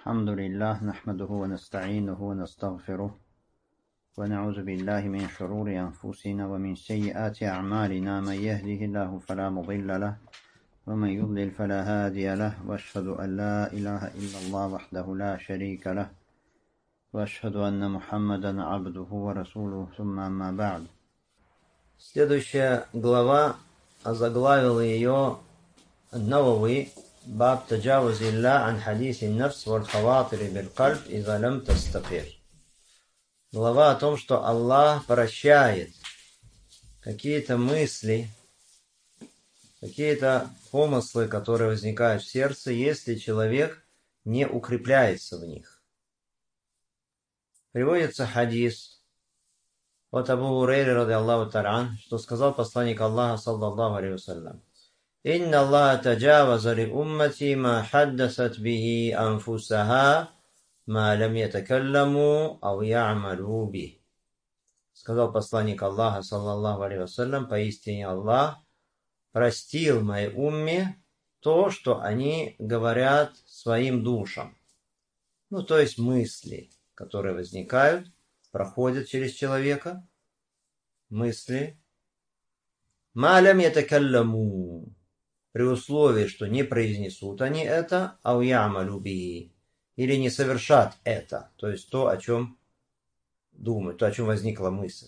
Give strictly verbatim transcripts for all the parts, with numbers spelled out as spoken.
الحمد لله نحمده ونستعينه ونستغفره ونعوذ بالله من شرور أنفسنا ومن سيئات أعمالنا. من يهده الله فلا مضل له ومن يضلل فلا هادي له، وأشهد أن لا إله إلا الله وحده لا شريك له، وأشهد أن محمدا عبده ورسوله، ثم أما بعد. Следующая глава, озаглавил ее Навави баб таджавузилля ан хадиси нафс валь хаватири биль кальб иза лям тастакир. Глава о том, что Аллах прощает какие-то мысли, какие-то помыслы, которые возникают в сердце, если человек не укрепляется в них. Приводится хадис от Абу Хурайры ради Аллаху та'аля, что сказал посланник Аллаха саллаллаху алейхи вассалям: «Инна Аллаха таджаваза ли уммати ма хаддасат бихи анфусаха ма лям ятакалламу ау я'малу бих». Сказал посланник Аллаха саллаллаху алейхи вассалям: поистине Аллах простил моей умме то, что они говорят своим душам. Ну, то есть мысли, которые возникают, проходят через человека, мысли. «Ма лям ятакалламу», при условии, что не произнесут они это, «ау я'малу бихи», или не совершат это, то есть то, о чем думают, то, о чем возникла мысль.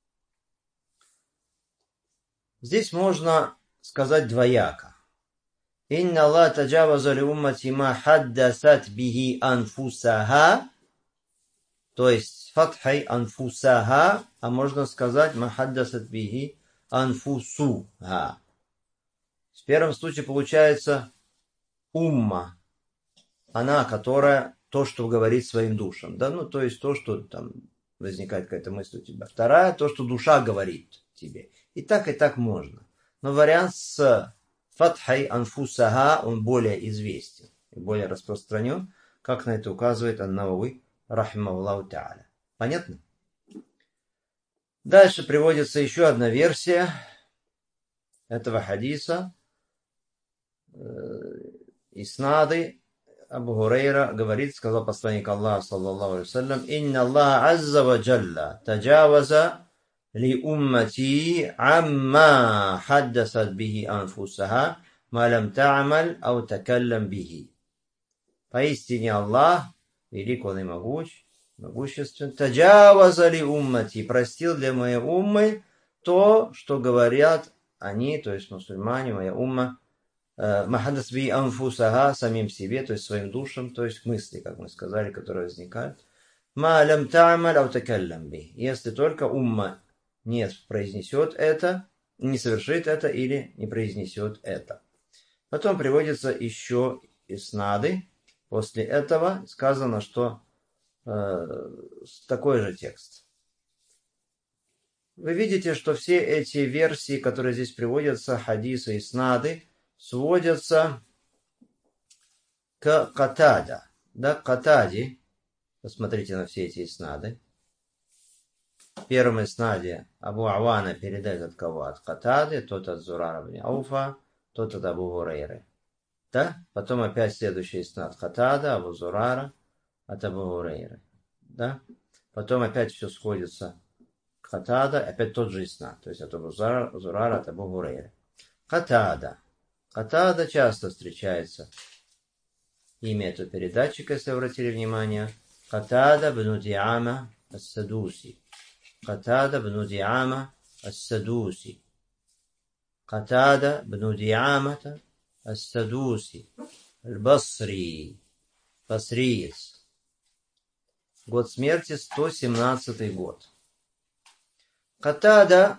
Здесь можно сказать двояко. «Инна Аллах таджаваза ли уммати ма хаддасат бихи анфусаха», то есть фатхай анфусаха, а можно сказать ма хаддасат бихи анфусуха. В первом случае получается умма, она, которая то, что говорит своим душам, да, ну, то есть то, что там возникает какая-то мысль у тебя. Вторая, то, что душа говорит тебе. И так, и так можно. Но вариант с фатхай анфусаха, он более известен и более распространен, как на это указывает ан-Навави рахимахуллаху та'аля. Понятно? Дальше приводится еще одна версия этого хадиса. Иснады. Абу Хурайра говорит, сказал посланник Аллаха саллаллаху алейхи вассалям: «Инна Аллаха азза ва джалла таджаваза ли уммати амма хаддасат бихи анфусаха ма лям та'маль ау такаллам бихи». Поистине Аллах, велик Он и могуч, могуществен, таджаваза ли уммати, простил для моей уммы то, что говорят они, то есть мусульмане, моя умма, махадас би анфусаха, самим себе, то есть своим душам, то есть мысли, как мы сказали, которые возникают. Ма лям та'маль ау такаллам бихи, если только умма не произнесет это, не совершит это или не произнесет это. Потом приводится еще иснады. После этого сказано, что э, такой же текст. Вы видите, что все эти версии, которые здесь приводятся, хадисы и снады, сводятся к Катада. Да, к Катаде. Посмотрите на все эти иснады. В первом иснаде Абу Авана передает от кого? От Катады, тот от Зурара ибн Ауфа, тот от Абу Хурайры. Да? Потом опять следующий иснад Катада, Абу Зурара, от Абу Хурайры. Да? Потом опять все сходится к Катада, опять тот же иснад, то есть от Абу Зурара, от Абу Хурайры. Катада. Катада часто встречается. Имя этого передатчика, если вы обратили внимание. Катада бну Диама ас-Садуси. Катада бну Диама ас-Садуси. Катада бну Диамата ас-Садуси. Аль-Басри. Басриец. Год смерти сто семнадцатый год. Катада,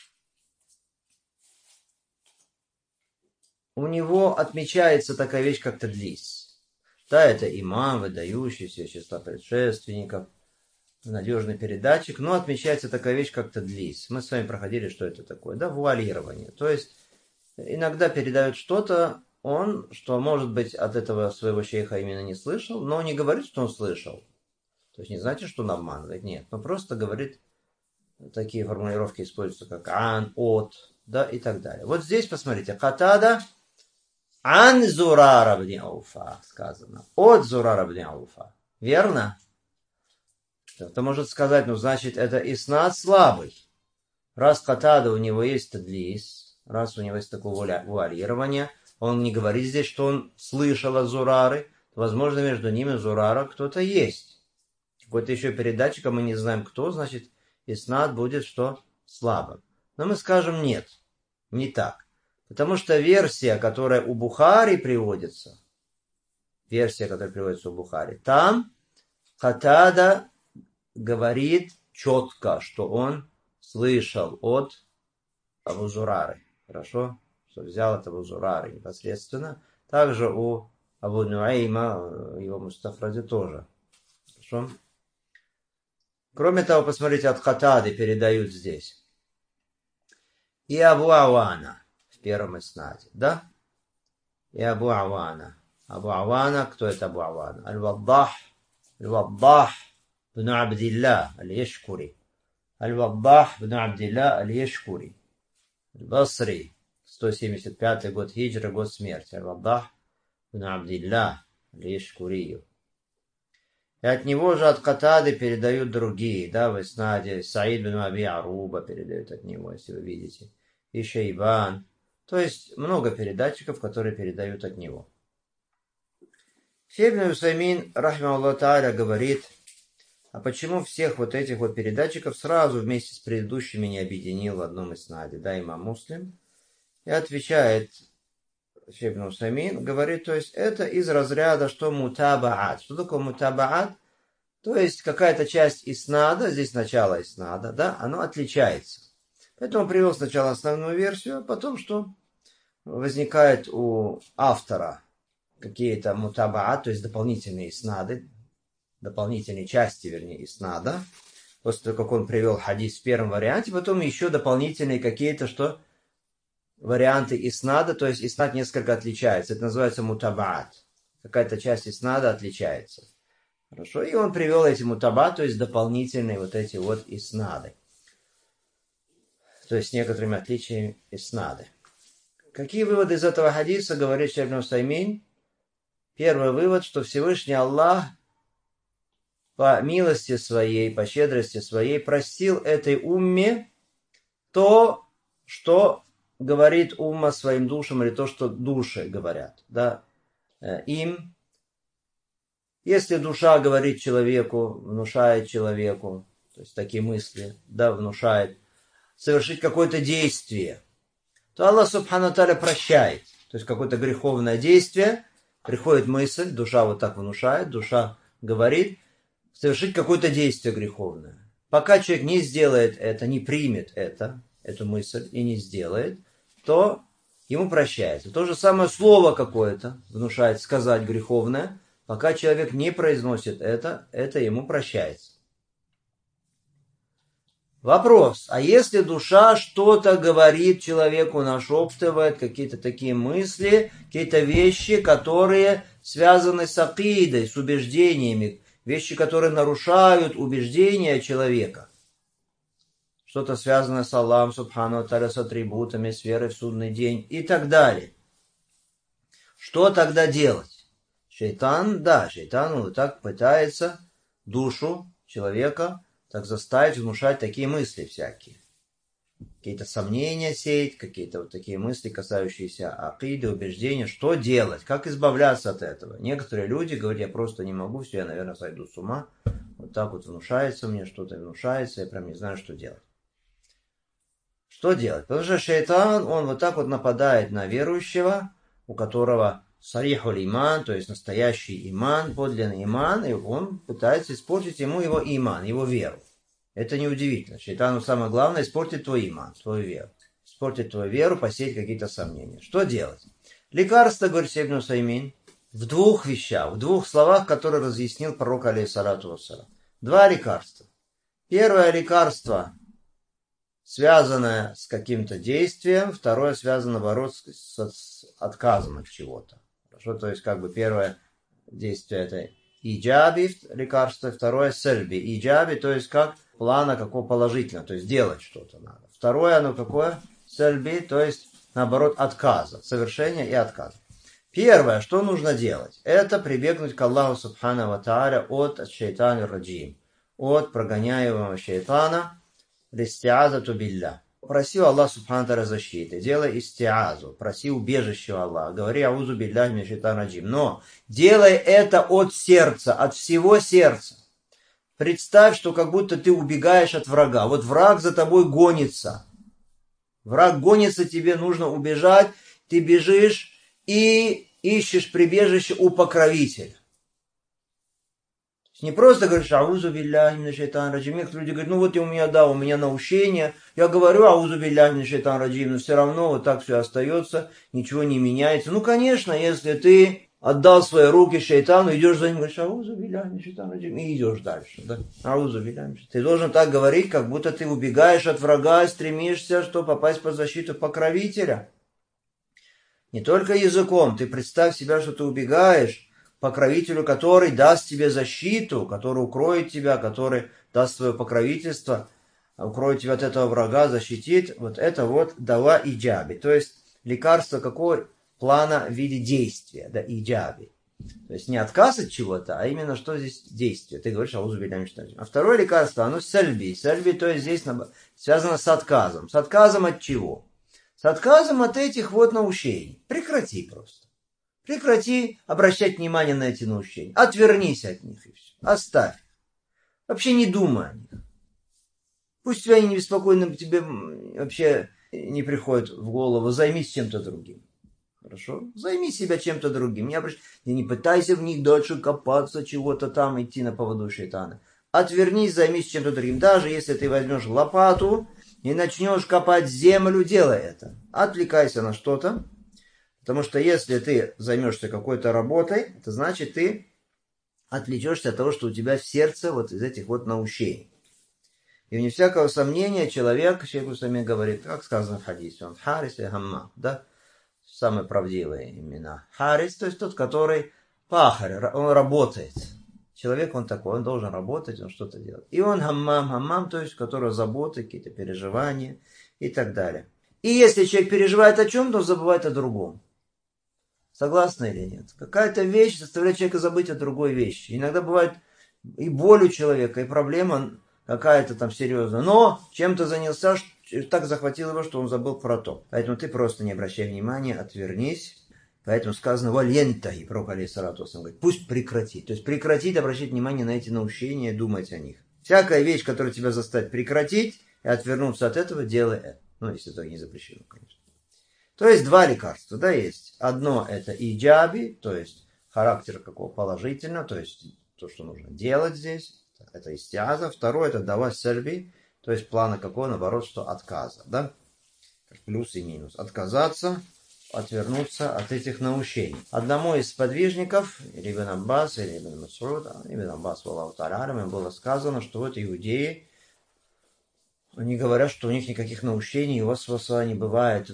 у него отмечается такая вещь, как тадлис. Да, это имам, выдающийся из числа предшественников, надежный передатчик, но отмечается такая вещь, как тадлис. Мы с вами проходили, что это такое. Да, вуалирование. То есть иногда передают что-то, он, что, может быть, от этого своего шейха именно не слышал, но не говорит, что он слышал. То есть не значит, что он обманывает, нет. Но просто говорит, такие формулировки используются, как ан, от, да, и так далее. Вот здесь, посмотрите, Катада Ан Зурара бни Ауфа сказано. От Зурара бни Ауфа. Верно? Кто-то может сказать, ну, значит, это иснад слабый. Раз Катада у него есть тадлис, раз у него есть такое вуалирование, он не говорит здесь, что он слышал от Зурары, возможно, между ними Зурара кто-то есть. Какой-то еще передатчик, а мы не знаем кто, значит, иснад будет что? Слабым. Но мы скажем нет, не так. Потому что версия, которая у Бухари приводится, версия, которая приводится у Бухари, там Катада говорит четко, что он слышал от Абу Зурары. Хорошо? Что взял от Абу Зурары непосредственно. Также у Абу Нуайма, его Мустафраде тоже. Хорошо? Кроме того, посмотрите, от Катады передают здесь. И Абу Авана в первом иснаде, да? И Абу Авана. Абу Авана, кто это Абу Авана? Аль-Ваддах, Аль-Ваддах бн Абдилла Аль-Яшкури. Аль-Ваддах бн Абдилла Аль-Яшкури. Аль-Басри, сто семьдесят пятый год хиджры, год смерти. Аль-Ваддах бн Абдилла Аль-Яшкури. И от него же, от Катады, передают другие, да, в иснаде. Саид бн Аби Аруба передают от него, если вы видите. И Шейбан. То есть много передатчиков, которые передают от него. Шейх ибн Усаймин, рахмахуллах тааля, говорит, а почему всех вот этих вот передатчиков сразу вместе с предыдущими не объединил в одном иснаде, да, имам Муслим? И отвечает Шейх ибн Усаймин, говорит, то есть это из разряда, что мутабаат. Что такое мутабаат? То есть какая-то часть иснада, здесь начало иснада, да, оно отличается. Поэтому привел сначала основную версию, а потом что? Возникает у автора какие-то мутабаат, то есть дополнительные иснады, дополнительные части, вернее, иснада. После того, как он привел хадис в первом варианте, потом еще дополнительные какие-то, что? Варианты иснада, то есть иснад несколько отличается. Это называется мутабаат. Какая-то часть иснада отличается. Хорошо, и он привел эти мутабаат, то есть дополнительные вот эти вот иснады. То есть с некоторыми отличиями иснады. Какие выводы из этого хадиса, говорит Шейх ибн Усаймин? Первый вывод, что Всевышний Аллах по милости своей, по щедрости своей простил этой умме то, что говорит умма своим душам, или то, что души говорят, да, им. Если душа говорит человеку, внушает человеку, то есть такие мысли, да, внушает, совершить какое-то действие, то Аллах Субхану Тааля прощает. То есть какое-то греховное действие, приходит мысль, душа вот так внушает, душа говорит, совершить какое-то действие греховное. Пока человек не сделает это, не примет это, эту мысль и не сделает, то ему прощается. То же самое слово какое-то внушает сказать греховное, пока человек не произносит это, это ему прощается. Вопрос, а если душа что-то говорит человеку, нашептывает, какие-то такие мысли, какие-то вещи, которые связаны с акидой, с убеждениями, вещи, которые нарушают убеждения человека, что-то связанное с Аллахом, Субхану ва Тааля, с атрибутами, с верой в судный день и так далее. Что тогда делать? Шейтан, да, шейтан вот так пытается душу человека так заставить внушать такие мысли всякие. Какие-то сомнения сеять, какие-то вот такие мысли, касающиеся акиды, убеждения. Что делать? Как избавляться от этого? Некоторые люди говорят, я просто не могу, все, я, наверное, сойду с ума. Вот так вот внушается мне, что-то внушается, я прям не знаю, что делать. Что делать? Потому что шейтан, он вот так вот нападает на верующего, у которого сарихуль иман, то есть настоящий иман, подлинный иман, и он пытается испортить ему его иман, его веру. Это неудивительно. Шейтану самое главное испортить твой иман, твою веру. Испортить твою веру, посеять какие-то сомнения. Что делать? Лекарство, говорит Шейх ибн Усаймин, в двух вещах, в двух словах, которые разъяснил пророк алейхиссалату вассалам. Два лекарства. Первое лекарство, связанное с каким-то действием, второе связано, наоборот, с, с отказом от чего-то. Хорошо, то есть как бы первое действие это иджаби, лекарство, второе сельби. Иджаби, то есть как плана какого положительного, то есть делать что-то надо. Второе, оно какое? Сельби, то есть наоборот отказа, совершения и отказа. Первое, что нужно делать, это прибегнуть к Аллаху Субхану ва Тааля от шайтана раджим, от прогоняемого шайтана, листиазату билля. Проси Аллах Субхану ва Тааля защиты, делай истиазу, проси убежище у Аллаха, говори аузу билляхи мин шайтана раджим. Но делай это от сердца, от всего сердца. Представь, что как будто ты убегаешь от врага. Вот враг за тобой гонится. Враг гонится, тебе нужно убежать, ты бежишь и ищешь прибежище у покровителя. Не просто говоришь аузу билляхи мин шайтана раджим. Люди говорят, ну вот у меня, да, у меня наущение. Я говорю аузу билляхи мин шайтана раджим, но все равно вот так все остается, ничего не меняется. Ну, конечно, если ты отдал свои руки шайтану, идешь за ним, говоришь, аузу билляхи мин шайтана раджим, и идешь дальше. Да? Аузу билляхи мин шайтана. Ты должен так говорить, как будто ты убегаешь от врага и стремишься, что попасть под защиту покровителя. Не только языком. Ты представь себя, что ты убегаешь покровителю, который даст тебе защиту, который укроет тебя, который даст свое покровительство, укроет тебя от этого врага, защитит. Вот это вот дава иджаби. То есть лекарство какого плана в виде действия, да, иджаби. То есть не отказ от чего-то, а именно что здесь действие. Ты говоришь, аузу билляхи мин шайтана раджим. А второе лекарство, оно сальби. Сальби, то есть здесь связано с отказом. С отказом от чего? С отказом от этих вот наущений. Прекрати просто. Прекрати обращать внимание на эти наущения. Отвернись от них и все. Оставь. Вообще не думай о них. Пусть тебя они не беспокойны, тебе вообще не приходит в голову. Займись чем-то другим. Хорошо? Займи себя чем-то другим. Не, обращ... не пытайся в них дальше копаться, чего-то там идти на поводу шайтана. Отвернись, займись чем-то другим. Даже если ты возьмешь лопату и начнешь копать землю, делай это. Отвлекайся на что-то. Потому что если ты займешься какой-то работой, это значит, ты отвлечешься от того, что у тебя в сердце вот из этих вот наущений. И вне всякого сомнения человек, Шейх Усаймин говорит, как сказано в хадисе, он харис и хаммам, да, самые правдивые имена. Харис, то есть тот, который пахарь, он работает. Человек он такой, он должен работать, он что-то делать. И он хаммам, хаммам, то есть у которого заботы, какие-то переживания и так далее. И если человек переживает о чем-то, он забывает о другом. Согласны или нет? Какая-то вещь заставляет человека забыть о другой вещи. Иногда бывает и боль у человека, и проблема какая-то там серьезная. Но чем-то занялся, так захватил его, что он забыл про то. Поэтому ты просто не обращай внимания, отвернись. Поэтому сказано «вальента», и пророк алейхиссалату вассалям говорит, пусть прекратит. То есть прекратить обращать внимание на эти наущения, думать о них. Всякая вещь, которая тебя заставит прекратить и отвернуться от этого, делай это. Ну, если это не запрещено, конечно. То есть два лекарства, да, есть. Одно это иджаби, то есть характер какого положительного, то есть то, что нужно делать здесь, это истиаза. Второе это дава сальби, то есть плана какого, наоборот, что отказа, да. Плюс и минус. Отказаться, отвернуться от этих наущений. Одному из сподвижников, или Ибн Аббас, или Ибн Мас'уд, Ибн Аббас, Аллаху та'аля, было сказано, что вот иудеи, они говорят, что у них никаких наущений, у вас васваса не бывает,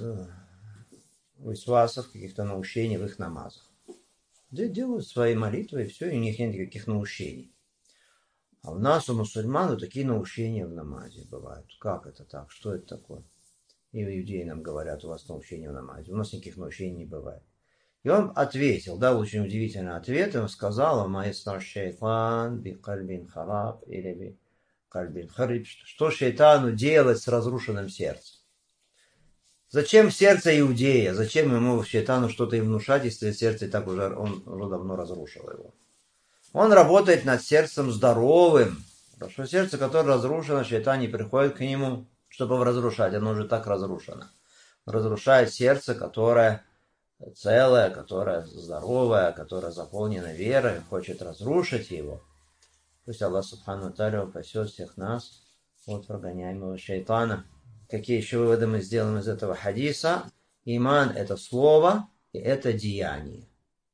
висвасов, каких-то наущений в их намазах. Делают свои молитвы, и все, и у них нет никаких наущений. А у нас, у мусульман, вот такие наущения в намазе бывают. Как это так? Что это такое? И иудеи нам говорят, у вас наущения в намазе. У нас никаких наущений не бывает. И он ответил, да, очень удивительный ответ. И он сказал, «Маэстар шейтан би кальбин хараб или би кальбин хариб». Что шейтану делать с разрушенным сердцем? Зачем сердце иудея? Зачем ему шейтану что-то и внушать, если сердце и так уже, он уже давно разрушил его? Он работает над сердцем здоровым. Потому что сердце, которое разрушено, шейтан не приходит к нему, чтобы его разрушать. Оно уже так разрушено. Он разрушает сердце, которое целое, которое здоровое, которое заполнено верой, хочет разрушить его. Пусть Аллах Субхану ва Тааля упасет всех нас от прогоняемого шейтана. Какие еще выводы мы сделаем из этого хадиса? Иман – это слово, и это деяние.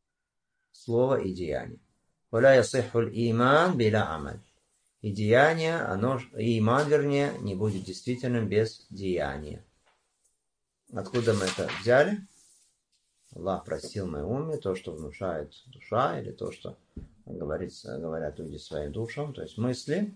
Слово и деяние. «Валя ясиххуль иман биля амаль». И деяние, оно, и иман, вернее, не будет действительным без деяния. Откуда мы это взяли? Аллах простил моей уме то, что внушает душа, или то, что говорится, говорят люди своим душам, то есть мысли.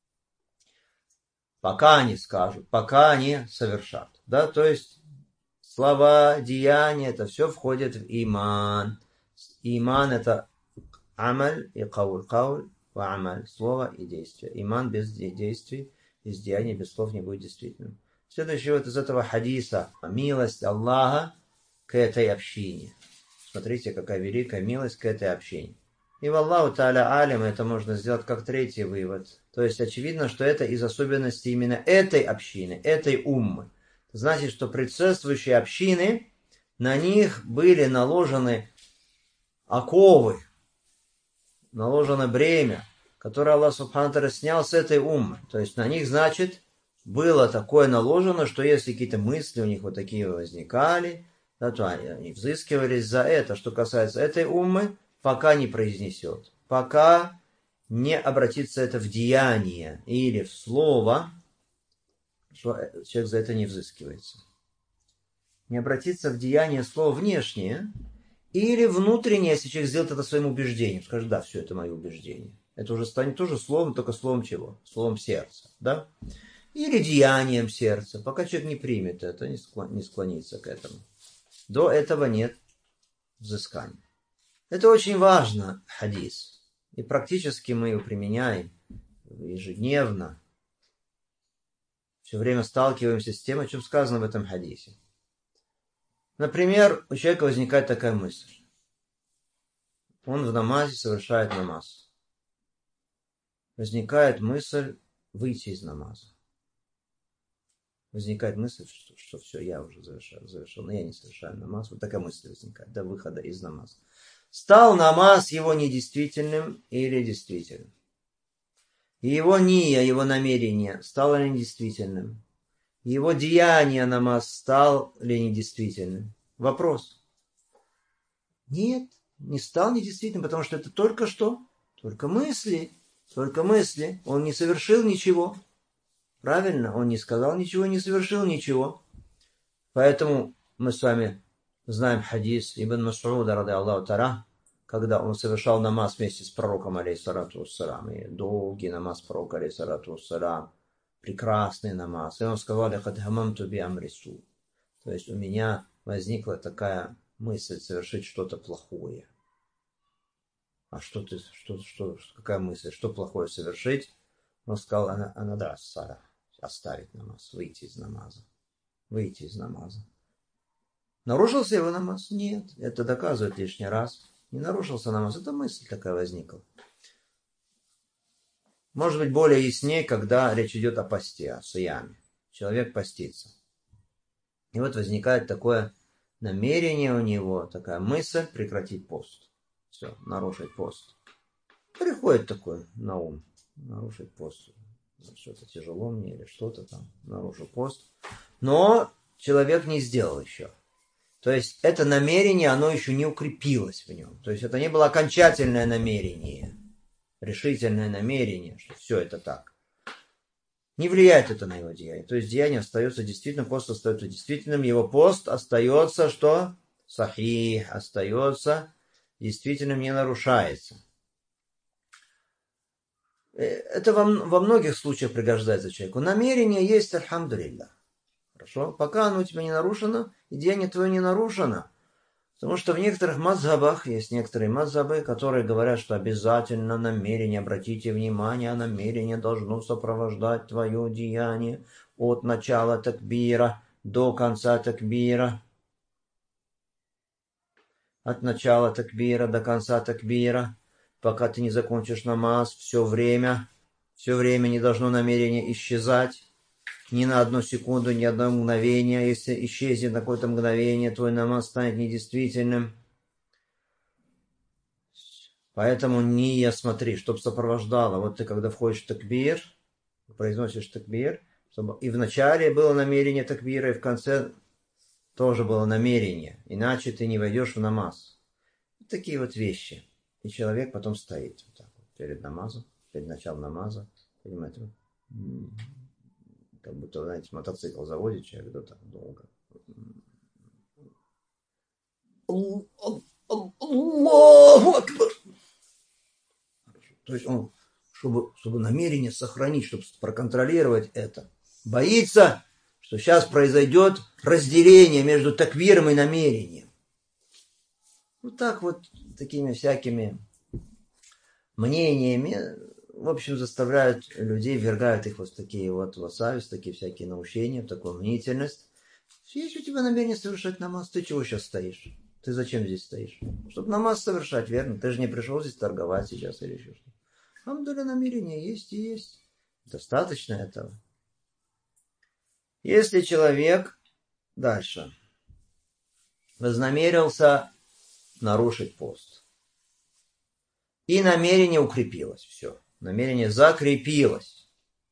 Пока они скажут, пока они совершат. Да? То есть слова, деяния, это все входит в иман. Иман это амаль и кауль. Кауль ва амаль. Слово и действие. Иман без действий, без деяний, без слов не будет действительным. Следующий вот из этого хадиса. Милость Аллаха к этой общине. Смотрите, какая великая милость к этой общине. И в Аллаху Та'аля Алим это можно сделать как третий вывод. То есть очевидно, что это из особенностей именно этой общины, этой уммы. Это значит, что предшествующие общины, на них были наложены оковы, наложено бремя, которое Аллах Субхану Тааля снял с этой уммы. То есть на них, значит, было такое наложено, что если какие-то мысли у них вот такие возникали, да, то они, они взыскивались за это. Что касается этой уммы, пока не произнесет, пока не обратится это в деяние или в слово, что человек за это не взыскивается. Не обратиться в деяние слова внешнее или внутреннее, если человек сделает это своим убеждением. Скажет, да, все, это мое убеждение. Это уже станет тоже словом, только словом чего? Словом сердца, да? Или деянием сердца. Пока человек не примет это, не склонится к этому. До этого нет взыскания. Это очень важно, хадис. И практически мы его применяем ежедневно. Все время сталкиваемся с тем, о чем сказано в этом хадисе. Например, у человека возникает такая мысль. Он в намазе совершает намаз. Возникает мысль выйти из намаза. Возникает мысль, что, что все, я уже завершил, завершил, но я не совершаю намаз. Вот такая мысль возникает до выхода из намаза. Стал намаз его недействительным или действительным? И его ния, его намерение стало ли недействительным? Его деяние намаз стал ли недействительным? Вопрос. Нет, не стал недействительным, потому что это только что, только мысли, только мысли. Он не совершил ничего. Правильно? Он не сказал ничего, не совершил ничего. Поэтому мы с вами знаем хадис Ибн Мас'уда, ради Аллаху та'аля, когда он совершал намаз вместе с пророком, алейхиссалату вассалам, и долгий намаз пророка, алейхиссалату вассалам, прекрасный намаз. И он сказал, «Лахад хамамту би амрису». То есть у меня возникла такая мысль совершить что-то плохое. А что ты, что, что, какая мысль, что плохое совершить? Он сказал, она, она да, Сара, оставить намаз, выйти из намаза. Выйти из намаза. Нарушился его намаз? Нет. Это доказывает лишний раз. Не нарушился намаз. Это мысль такая возникла. Может быть, более яснее, когда речь идет о посте, о сияме. Человек постится. И вот возникает такое намерение у него, такая мысль прекратить пост. Все, нарушить пост. Приходит такое на ум. Нарушить пост. Что-то тяжело мне или что-то там. Нарушу пост. Но человек не сделал еще. То есть это намерение, оно еще не укрепилось в нем. То есть это не было окончательное намерение. Решительное намерение, что все это так. Не влияет это на его деяние. То есть деяние остается действительным, пост остается действительным. Его пост остается, что? Сахих, остается действительным, не нарушается. Это во, во многих случаях пригождается человеку. Намерение есть, альхамдулиллах. Хорошо? Пока оно у тебя не нарушено, и деяние твое не нарушено. Потому что в некоторых мазхабах есть некоторые мазхабы, которые говорят, что обязательно намерение, обратите внимание, намерение должно сопровождать твое деяние от начала такбира до конца такбира. От начала такбира до конца такбира, пока ты не закончишь намаз, все время, все время не должно намерение исчезать. Ни на одну секунду, ни одно мгновение. Если исчезнет на какое-то мгновение, твой намаз станет недействительным. Поэтому не я смотри, чтобы сопровождало. Вот ты когда входишь в такбир, произносишь такбир, чтобы и в начале было намерение такбира, и в конце тоже было намерение. Иначе ты не войдешь в намаз. Вот такие вот вещи. И человек потом стоит вот так вот, перед намазом, перед началом намаза. Понимаете? Как будто, знаете, мотоцикл заводит человек, да, так долго. Аллаху Акбар. То есть он, чтобы, чтобы намерение сохранить, чтобы проконтролировать это, боится, что сейчас произойдет разделение между таквиром и намерением. Вот так вот, такими всякими мнениями, в общем, заставляют людей, ввергают их вот в такие вот васавис, такие всякие наущения, в такую мнительность. Есть у тебя намерение совершать намаз, ты чего сейчас стоишь? Ты зачем здесь стоишь? Чтобы намаз совершать, верно? Ты же не пришел здесь торговать сейчас или еще что-то. Амдуля, намерение есть и есть. Достаточно этого. Если человек дальше вознамерился нарушить пост, и намерение укрепилось, все, намерение закрепилось,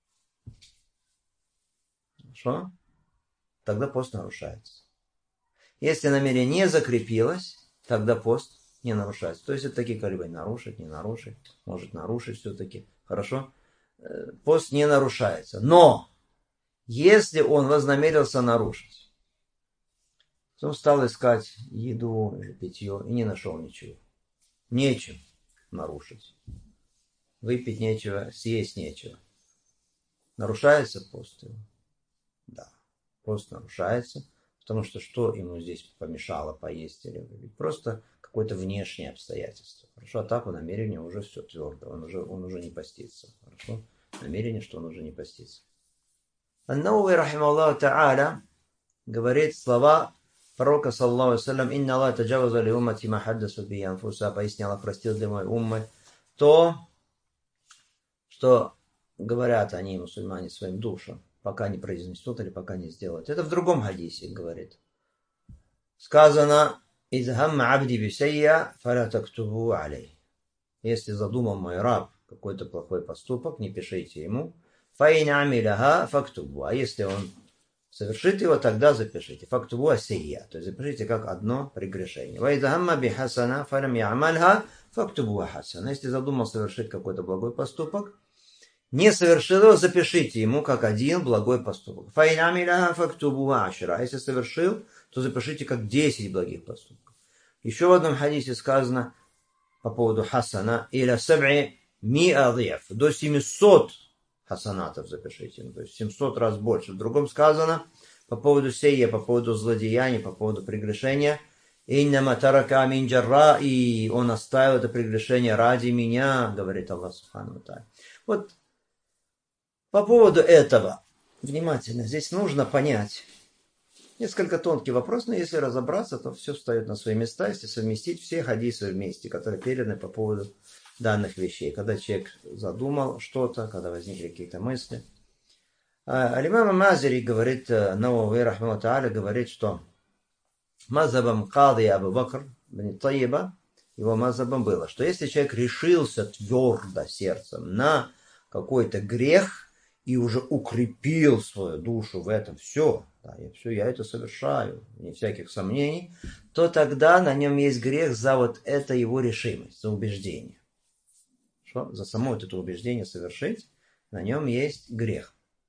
хорошо? Тогда пост нарушается. Если намерение не закрепилось, тогда пост не нарушается. То есть это такие колебания: нарушить, не нарушить, может нарушить все-таки, хорошо? Пост не нарушается. Но если он вознамерился нарушить, потом стал искать еду или питье и не нашел ничего, нечем нарушить. Выпить нечего, съесть нечего. Нарушается пост его? Да, пост нарушается, потому что что ему здесь помешало поесть или выпить? Просто какое-то внешнее обстоятельство. Хорошо, а так у намерения уже все твердо, он уже, он уже не постится. Хорошо, намерение, что он уже не постится. Ан-Навави, рахимахуллаху та'аля, говорит слова пророка, саллаллаху алейхи ва саллям: «Инна Аллах таджаваза ли уммати ма хаддасу би анфуса». Поясни, Аллах простил для моей уммы то, что говорят они, мусульмане, своим душам, пока не произнесут или пока не сделают. Это в другом хадисе говорит. Сказано: «Изхамма абди бисайя, фаля тактубу алей». Если задумал мой раб какой-то плохой поступок, не пишите ему. Фаин амиляха фактубу. А если он совершит его, тогда запишите. Фактубу асия. То есть запишите как одно прегрешение. Вайзахамма бихасана фалям ямальха фактубу хасана. Если задумал совершить какой-то благой поступок, не совершил его, запишите ему как один благой поступок. Фаин амиляха фактубу ашира. А если совершил, то запишите как десять благих поступков. Еще в одном хадисе сказано по поводу хасана: иля саб'и ми'a диф. До семисот хасанатов запишите, то есть семьсот раз больше. В другом сказано по поводу сейя, по поводу злодеяния, по поводу прегрешения: иннама тарака мин джарра, и он оставил это прегрешение ради меня, говорит Аллах субхану ва тааля. Вот по поводу этого внимательно, здесь нужно понять несколько тонкий вопрос, но если разобраться, то все встает на свои места, если совместить все хадисы вместе, которые переданы по поводу данных вещей. Когда человек задумал что-то, когда возникли какие-то мысли. Аль-имам Мазари говорит, Навави, рахмахуллаху тааля, говорит, что мазхабом Кади Абу Бакр бин Тайиба, его мазхабом было, что если человек решился твердо сердцем на какой-то грех и уже укрепил свою душу в этом, все, да, я, все, я это совершаю, не всяких сомнений, то тогда на нем есть грех за вот это его решимость, за убеждение. Что? За само вот это убеждение совершить, на нем есть грех.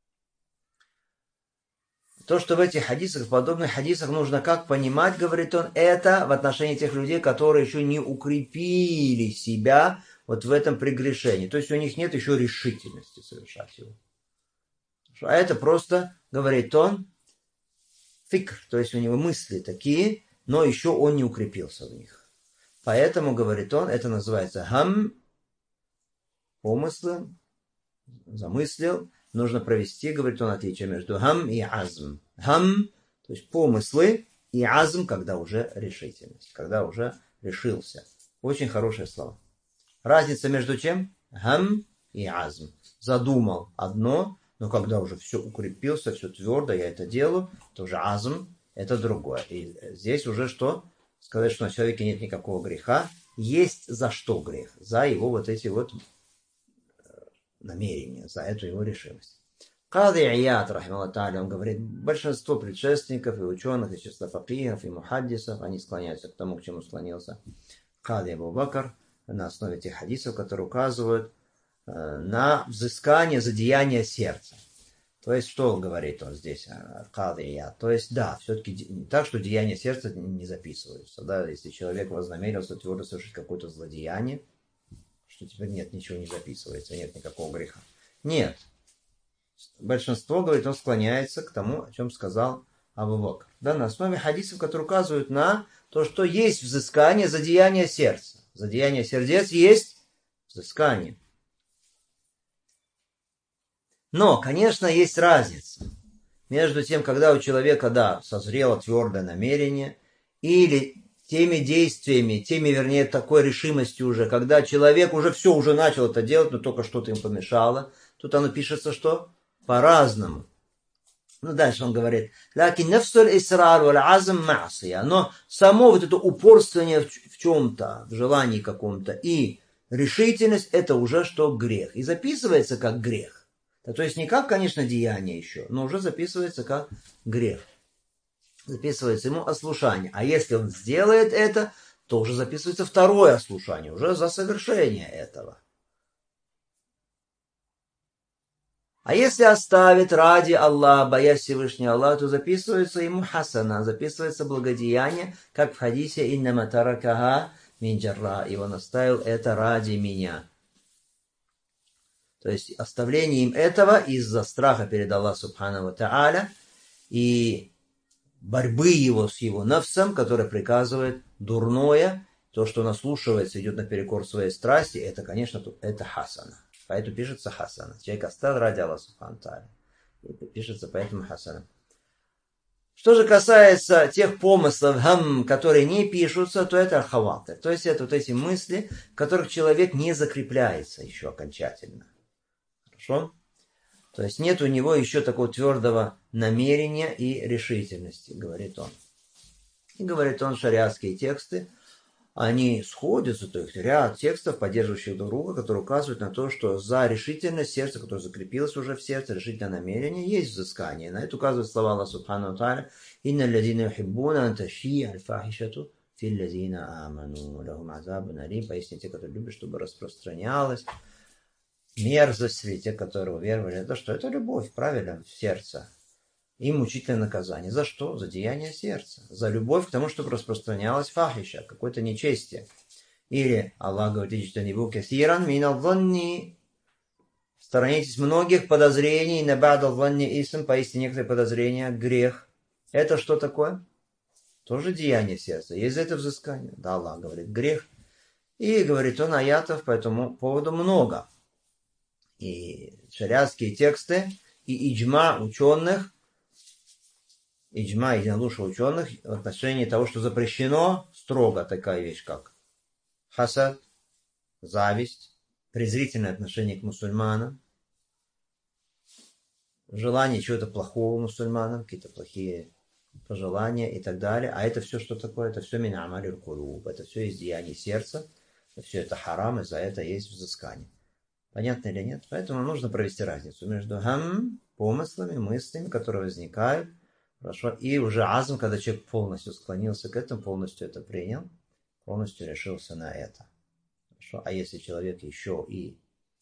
То, что в этих хадисах, в подобных хадисах нужно как понимать, говорит он, это в отношении тех людей, которые еще не укрепили себя вот в этом прегрешении. То есть у них нет еще решительности совершать его. А это просто, говорит он, фикр, то есть у него мысли такие, но еще он не укрепился в них. Поэтому, говорит он, это называется хам, помыслы, замыслил. Нужно провести, говорит он, отличие между хам и азм. Хам, то есть помыслы, и азм, когда уже решительность, когда уже решился. Очень хорошее слово. Разница между чем? Хам и азм. Задумал одно, но когда уже все укрепился, все твердо, я это делаю, то уже азм это другое. И здесь уже что? Сказать, что на человеке нет никакого греха. Есть за что грех? За его вот эти вот намерения, за эту его решимость. Кади Ияд, рахимахуллаху тааля, он говорит, большинство предшественников и ученых, и числа факихов, и мухаддисов, они склоняются к тому, к чему склонился Кади Абу Бакр, на основе тех хадисов, которые указывают на взыскание за деяние сердца. То есть, что говорит он здесь, Кади Ияд? То есть, да, все-таки не так, что деяния сердца не записываются. Да? Если человек вознамерился твердо совершить какое-то злодеяние, что теперь нет, ничего не записывается, нет никакого греха. Нет. большинство, говорит, он склоняется к тому, о чем сказал Абу Бакр. Да, на основе хадисов, которые указывают на то, что есть взыскание за деяние сердца. За деяние сердец есть взыскание. Но, конечно, есть разница между тем, когда у человека, да, созрело твердое намерение, или теми действиями, теми, вернее, такой решимостью уже, когда человек уже все, уже начал это делать, но только что-то им помешало. Тут оно пишется, что по-разному. Ну, дальше он говорит, «Лакин нафсуль исрар валь азм ма'сия». Но само вот это упорствование в чем-то, в желании каком-то, и решительность, это уже что грех. И записывается как грех. То есть не как, конечно, деяние еще, но уже записывается как грех. Записывается ему ослушание. А если он сделает это, то уже записывается второе ослушание, уже за совершение этого. А если оставит ради Аллаха, боясь Всевышнего Аллаха, то записывается ему хасана, записывается благодеяние, как в хадисе «Иннама таракаха мин джарра». И он оставил это ради меня. То есть оставление им этого из-за страха перед Аллахом Субхану ва Тааля и борьбы его с его нафсом, который приказывает дурное, то, что наслушивается, идет наперекор своей страсти, это, конечно, это хасана. Поэтому пишется хасана. Человек оставил ради Аллаха Субхану ва Тааля. Пишется поэтому хасана. Что же касается тех помыслов, хам, которые не пишутся, то это хаватыр. То есть это вот эти мысли, в которых человек не закрепляется еще окончательно. Хорошо? То есть нет у него еще такого твердого намерения и решительности, говорит он. И говорит он, шариатские тексты, они сходятся, то есть ряд текстов, поддерживающих друг друга, которые указывают на то, что за решительность сердца, которое закрепилось уже в сердце, решительное намерение, есть взыскание. На это указывают слова Аллаха Субхану ва Тааля: «Инна лядина юхиббуна ан ташия аль-фахишату фил лядина аману лахум азабун алим». Поясни, те, которые любят, чтобы распространялась мерзость среди тех, которые уверовали. Это что? Это любовь, правильно, в сердце. И мучительное наказание. За что? За деяние сердца. За любовь к тому, чтобы распространялась фахиша, какое-то нечестие. Или Аллах говорит: «Иджтанибу касиран минал занни». Сторонитесь многих подозрений, набадал занни исм, поистине некоторые подозрения, грех. Это что такое? Тоже деяние сердца. Есть за это взыскание. Да, Аллах говорит, грех. И говорит он аятов по этому поводу много. И шариатские тексты, и иджма ученых, иджма единодушие ученых в отношении того, что запрещено, строго такая вещь, как хасад, зависть, презрительное отношение к мусульманам, желание чего-то плохого мусульманам, какие-то плохие пожелания и так далее. А это все что такое? Это все мин амали аль-кулуб, это все из деяний сердца, все это харам, и за это есть взыскание. Понятно или нет? Поэтому нужно провести разницу между хам, помыслами, мыслями, которые возникают, хорошо, и уже азм, когда человек полностью склонился к этому, полностью это принял, полностью решился на это. Хорошо? А если человек еще и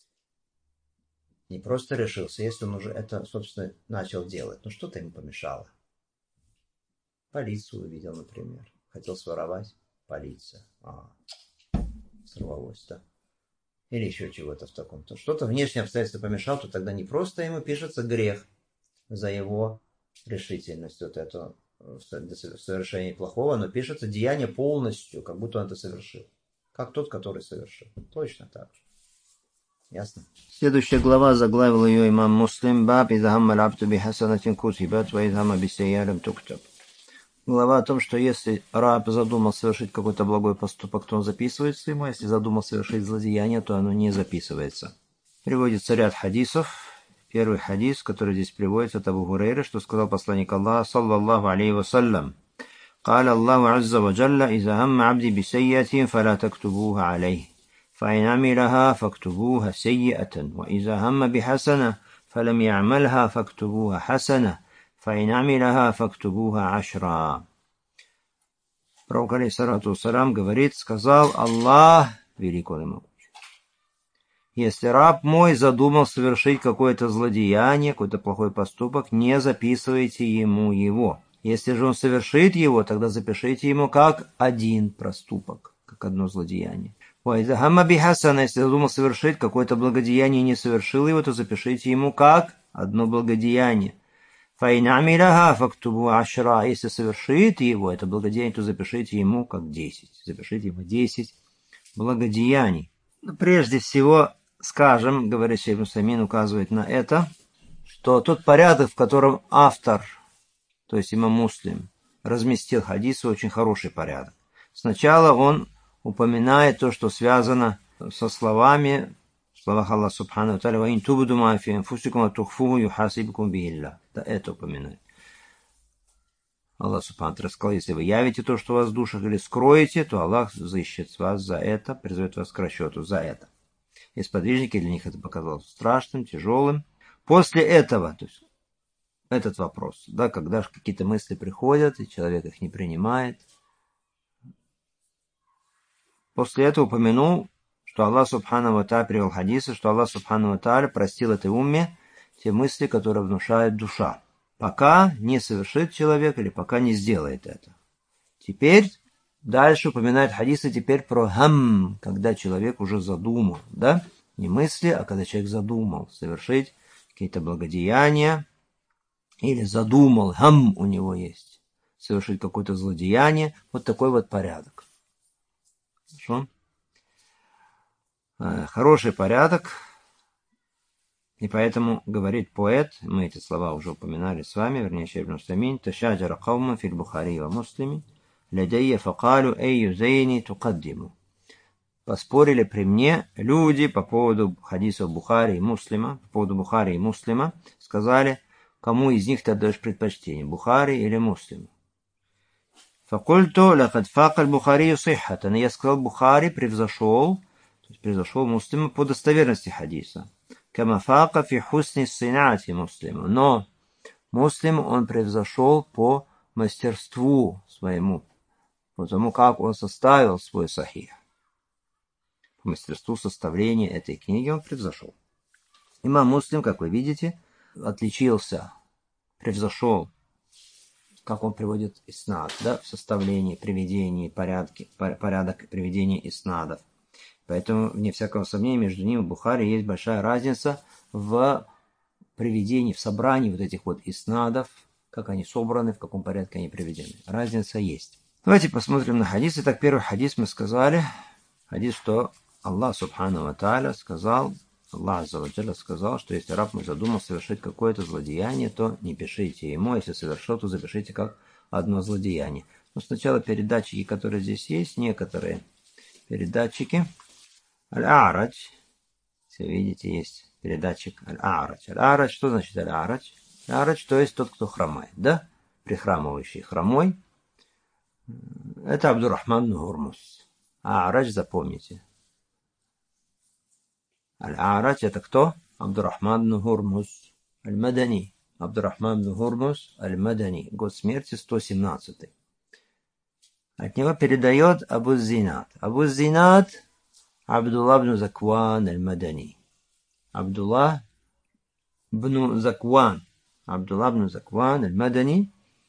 не просто решился, если он уже это, собственно, начал делать, ну что-то ему помешало. Полицию увидел, например. Хотел своровать. Полиция. А, сорвалось, да. Или еще чего-то в таком. То что-то внешнее обстоятельство помешало, то тогда не просто ему пишется грех за его решительность, вот это в совершении плохого, но пишется деяние полностью, как будто он это совершил. Как тот, который совершил. Точно так же. Ясно? Следующая глава, заглавил ее имам Муслим: «Баб иза хамма л'абду би хасанатин кутибат, ва иза хамма би сайя'атин туктаб». Глава о том, что если раб задумал совершить какой-то благой поступок, то он записывается ему, если задумал совершить злодеяние, то оно не записывается. Приводится ряд хадисов. Первый хадис, который здесь приводится, от Абу Хурейры, что сказал посланник Аллаха, саллаллаху алейхи вассалям: «Каля Аллаху азза ва джалла, иза хамма абди би сайятин, фаля тактубуха алейх, фаин амилаха, фактубуха сайятан, ва иза хамма би хасана, фалям я'малха, фактубуха хасана, фаин амилаха, фактубуха ашра». Пророк, алейхиссалату вассалям, говорит, сказал Аллах, великий и могучий: если раб мой задумал совершить какое-то злодеяние, какой-то плохой поступок, не записывайте ему его. Если же он совершит его, тогда запишите ему как один проступок, как одно злодеяние. Если задумал совершить какое-то благодеяние и не совершил его, то запишите ему как одно благодеяние. فَإِنْ عَمِلَهَا فَاكْتُبُوا عَشْرًا. Если совершит его, это благодеяние, то запишите ему как десять. Запишите ему десять благодеяний. Но прежде всего, скажем, говорит Шейх Ибн Усаймин, указывает на это, что тот порядок, в котором автор, то есть имам Муслим, разместил хадисы, очень хороший порядок. Сначала он упоминает то, что связано со словами, в словах Аллаха Субхану Тааля, «Ва ин тубду ма фи анфусикум ва тухфуху юхасибкум бихилля». Да, это упоминает. Аллах Субхану Тааля сказал, если вы явите то, что у вас в душах, или скроете, то Аллах взыщет вас за это, призовет вас к расчету за это. И сподвижники для них это показалось страшным, тяжелым. После этого, то есть этот вопрос, да, когда же какие-то мысли приходят, и человек их не принимает. После этого упомянул, что Аллах Субхану ва Тааля привел хадисы, что Аллах Субхану ва Тааля простил этой умме те мысли, которые внушает душа, пока не совершит человек или пока не сделает это. Теперь дальше упоминает хадисы теперь про хам, когда человек уже задумал, да, не мысли, а когда человек задумал совершить какие-то благодеяния, или задумал, хам у него есть, совершить какое-то злодеяние, вот такой вот порядок. Хорошо? Хороший порядок, и поэтому говорит поэт, мы эти слова уже упоминали с вами, вернее, Шейх Ибн Усаймин, «Ташаджара каума фил Бухари ва Муслими, лядайя факалу эйю зейни тукаддиму». Поспорили при мне люди по поводу хадисов Бухари и Муслима, по поводу Бухари и Муслима, сказали, кому из них ты отдаешь предпочтение, Бухари или Муслиму. Факульту лакад факаль Бухари сиххатан. Я сказал, Бухари превзошел, то есть превзошел Муслима по достоверности хадиса. Кама фака фи хусни синати Муслима. Но Муслим он превзошел по мастерству своему, по тому, как он составил свой сахих. По мастерству составления этой книги он превзошел. Имам Муслим, как вы видите, отличился, превзошел, как он приводит иснад, да, в составлении, приведении, порядке, порядок приведения иснадов. Поэтому, вне всякого сомнения, между ними в Бухари есть большая разница в приведении, в собрании вот этих вот иснадов, как они собраны, в каком порядке они приведены. Разница есть. Давайте посмотрим на хадис. Итак, первый хадис мы сказали. Хадис, что Аллах Субхану ва Тааля сказал, Аллах Азза ва Джалля сказал, что если раб мой задумал совершить какое-то злодеяние, то не пишите ему, если совершил, то запишите как одно злодеяние. Но сначала передатчики, которые здесь есть, некоторые передатчики. Аль-А'радж, если видите, есть передатчик Аль-А'радж. Аль-А'радж, что значит Аль-А'радж? Аль-А'радж, то есть тот, кто хромает, да? Прихрамывающий хромой. Это Абдуррахман ибн Гурмус. А'радж запомните. Аль-А'радж это кто? Абдуррахман ибн Гурмус Аль-Мадани. Абдуррахман ибн Гурмус Аль-Мадани. Год смерти сто семнадцатый. От него передает Абу Зинад. Абу Зинад Абдулла ибн Закван Аль-Мадани. Абдулла ибн Закван. Абдулла ибн Закван Аль-Мадани.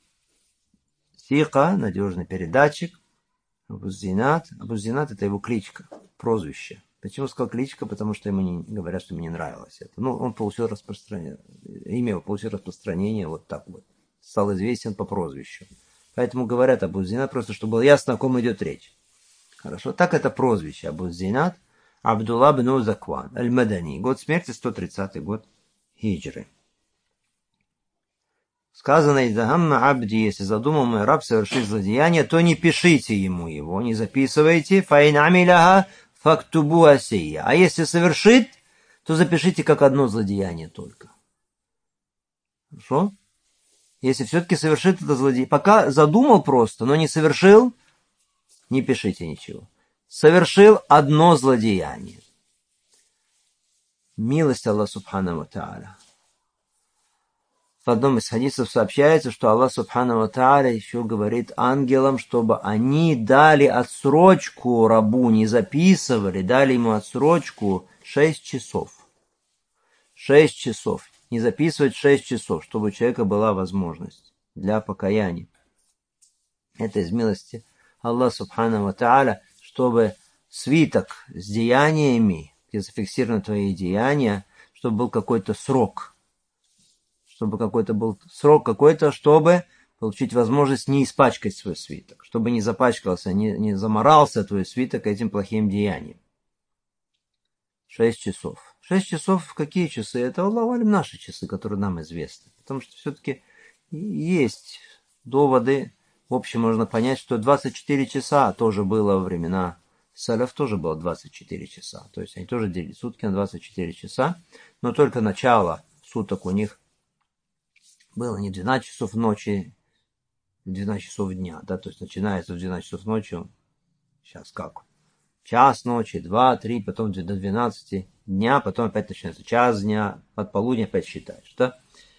Сика, надежный передатчик. Абу Зинад. Абу Зинад это его кличка, прозвище. Почему сказал кличка? Потому что ему не говорят, что ему не нравилось это. Ну, он получил распространение. Имя его получило распространение вот так вот. Стал известен по прозвищу. Поэтому говорят Абу Зинад, просто чтобы было ясно, о ком идет речь. Хорошо. Так это прозвище. Абу Зинад Абдулла ибн Закван Аль-Мадани. Год смерти сто тридцатый год хиджры. Сказано, из Агамма Абди, если задумал мой раб совершить злодеяние, то не пишите ему его, не записывайте. Фаин амиляха фактубу асия. А если совершит, то запишите как одно злодеяние только. Хорошо? Если все-таки совершит это злодеяние. Пока задумал просто, но не совершил, не пишите ничего. Совершил одно злодеяние. Милость Аллаха Субхану ва Тааля. В одном из хадисов сообщается, что Аллах Субхану ва Тааля еще говорит ангелам, чтобы они дали отсрочку рабу, не записывали, дали ему отсрочку шесть часов. Шесть часов. Не записывать шесть часов, чтобы у человека была возможность для покаяния. Это из милости Аллаха Субхану ва Тааля, чтобы свиток с деяниями, где зафиксированы твои деяния, чтобы был какой-то срок. чтобы какой-то был срок какой-то, чтобы получить возможность не испачкать свой свиток, чтобы не запачкался, не, не заморался твой свиток этим плохим деянием. Шесть часов. Шесть часов, какие часы? Это, Аллаху алям, наши часы, которые нам известны. Потому что все-таки есть доводы. В общем, можно понять, что двадцать четыре часа тоже было во времена саляф, тоже было двадцать четыре часа. То есть они тоже делили сутки на двадцать четыре часа. Но только начало суток у них было не двенадцать часов ночи, двенадцать часов дня. Да? То есть начинается в двенадцать часов ночи. Сейчас как? Час ночи, два, три, потом до двенадцати дня, потом опять начинается час дня, от полудня опять считаешь, да?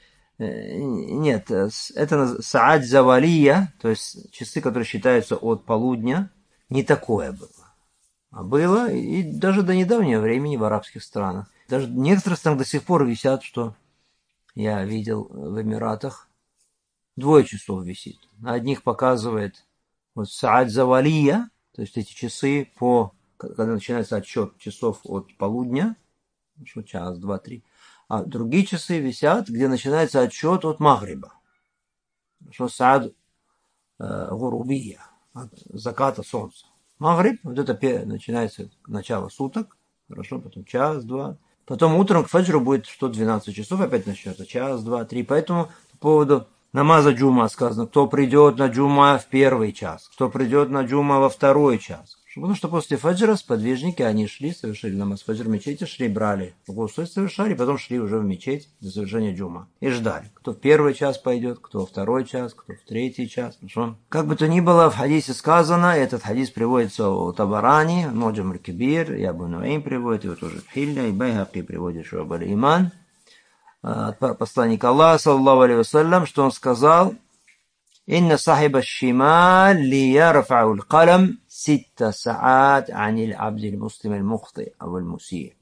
Нет, это саат завалия, то есть часы, которые считаются от полудня, не такое было. А было и даже до недавнего времени в арабских странах. Даже в некоторых странах до сих пор висят, что я видел в Эмиратах, двое часов висит. На одних показывает вот саат завалия, то есть эти часы, по, когда начинается отсчет часов от полудня, что час, два, три, а другие часы висят, где начинается отсчет от магриба, что саад э, гурубия, от заката солнца. Магриб, вот это начинается начало суток, хорошо, потом час, два, потом утром к фаджру будет что двенадцать часов, опять начнется час, два, три, поэтому по поводу намаза джума сказано, кто придет на джума в первый час, кто придет на джума во второй час. Потому что после фаджра сподвижники, они шли, совершили намаз фаджр в мечети, шли, брали гусуль, совершали, потом шли уже в мечеть до совершения джума. И ждали, кто в первый час пойдет, кто во второй час, кто в третий час. Хорошо? Как бы то ни было, в хадисе сказано, этот хадис приводится у Табарани, Моджам аль-Кабир, и Абу Нуэйм приводит, его тоже в Хилья, и Байхаки приводит Шуаб аль-Иман. От посланника Аллаха, саллаллаху алейхи вассалям, что он сказал: «Инна сахиба шималь ли ярфау аль-калам ситта саат аниль абдиль муслим аль-мухти ав аль-муси».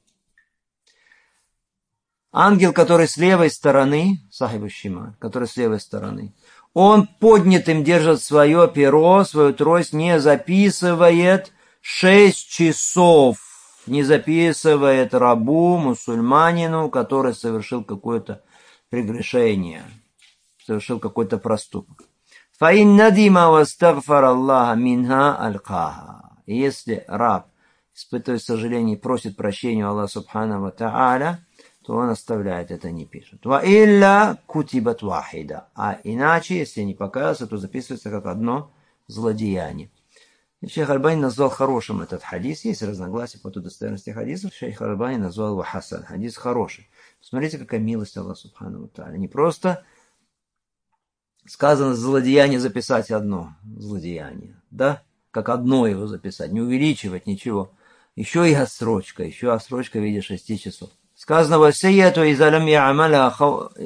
Ангел, который с левой стороны, сахиба шималь, который с левой стороны, он поднятым держит свое перо, свою трость, не записывает шесть часов. Не записывает рабу, мусульманину, который совершил какое-то прегрешение, совершил какой-то проступок. فَإِنْ نَدِمَ وَاسْتَغْفَرَ اللَّهَ مِنْهَا أَلْقَاهَا. Если раб испытывает сожаление и просит прощения у Аллаха Субхану ва Тааля, то он оставляет это, не пишет. وَإِلَّا كُتِبَتْ وَاحِدًا. А иначе, если не покаялся, то записывается как одно злодеяние. Шейх Альбани назвал хорошим этот хадис. Есть разногласия по достоверности хадисов. Шейх Альбани назвал его хасан. Хадис хороший. Смотрите, какая милость Аллаха Субхану ва Тааля. Не просто сказано злодеяние записать одно злодеяние, да? Как одно его записать, не увеличивать ничего. Еще и отсрочка, еще отсрочка в виде шести часов. Сказано: «Васияту изалям я'амальха»,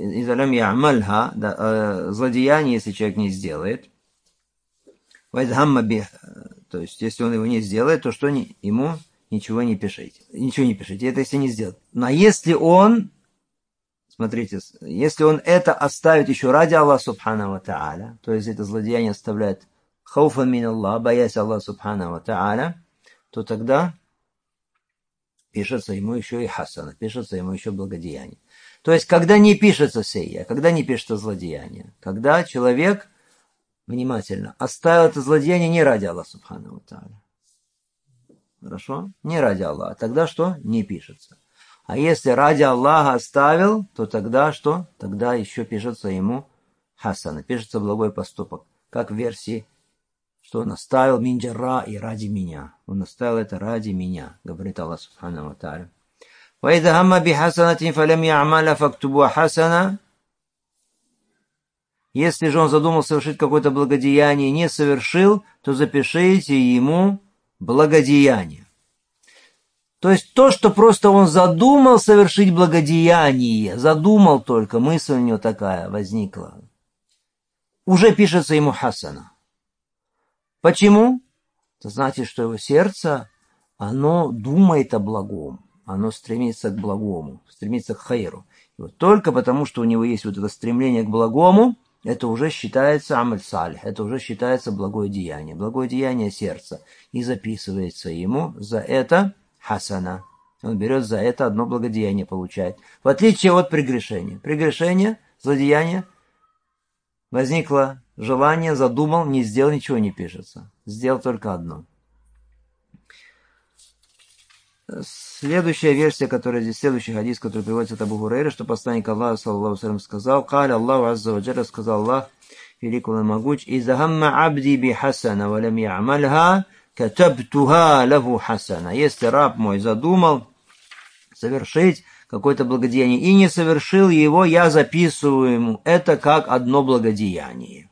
злодеяние, если человек не сделает. То есть, если он его не сделает, то что не, ему ничего не пишите. Ничего не пишите, это если не сделает. Но если он, смотрите, если он это оставит еще ради Аллаха Субхану ва Тааля, то есть это злодеяние оставляет хауфан мин Аллах, боясь Аллаха Субхану ва Тааля, то тогда пишется ему еще и хасана, пишется ему еще благодеяние. То есть, когда не пишется сея, когда не пишется злодеяние, когда человек внимательно оставил это злодеяние не ради Аллаха Субхану ва Тааля. Хорошо? Не ради Аллаха. Тогда что? Не пишется. А если ради Аллаха оставил, то тогда что? Тогда еще пишется ему хасана, пишется благой поступок. Как в версии, что он оставил минджара и ради меня. Он оставил это ради меня, говорит Аллах Субхану ва Тааля. وَإِذَا هَمَّ بِحَسَنَةٍ فَلَمْ يَعْمَلْهَا فَاكْتُبُوهَا حَسَنَةً. Если же он задумал совершить какое-то благодеяние и не совершил, то запишите ему благодеяние. То есть то, что просто он задумал совершить благодеяние, задумал только, мысль у него такая возникла, уже пишется ему хасана. Почему? Это значит, что его сердце, оно думает о благом, оно стремится к благому, стремится к хайру. И вот только потому, что у него есть вот это стремление к благому, это уже считается амаль салих, это уже считается благое деяние, благое деяние сердца. И записывается ему за это хасана. Он берет за это одно благодеяние, получает. В отличие от прегрешения. Прегрешение злодеяние, возникло желание, задумал, не сделал, ничего не пишется. Сделал только одно. Следующая версия, которая здесь, следующий хадис, который приводится от Абу Хурейры, что посланник Аллаха, саллаллаху алейхи ва саллям, сказал, «Каля Аллаху азза ва джалля», сказал Аллах, великий и могуч, «Иза хамма абди би хасана, ва лям я'мальха, катабтуха лаху хасана». Если раб мой задумал совершить какое-то благодеяние и не совершил его, я записываю ему это как одно благодеяние.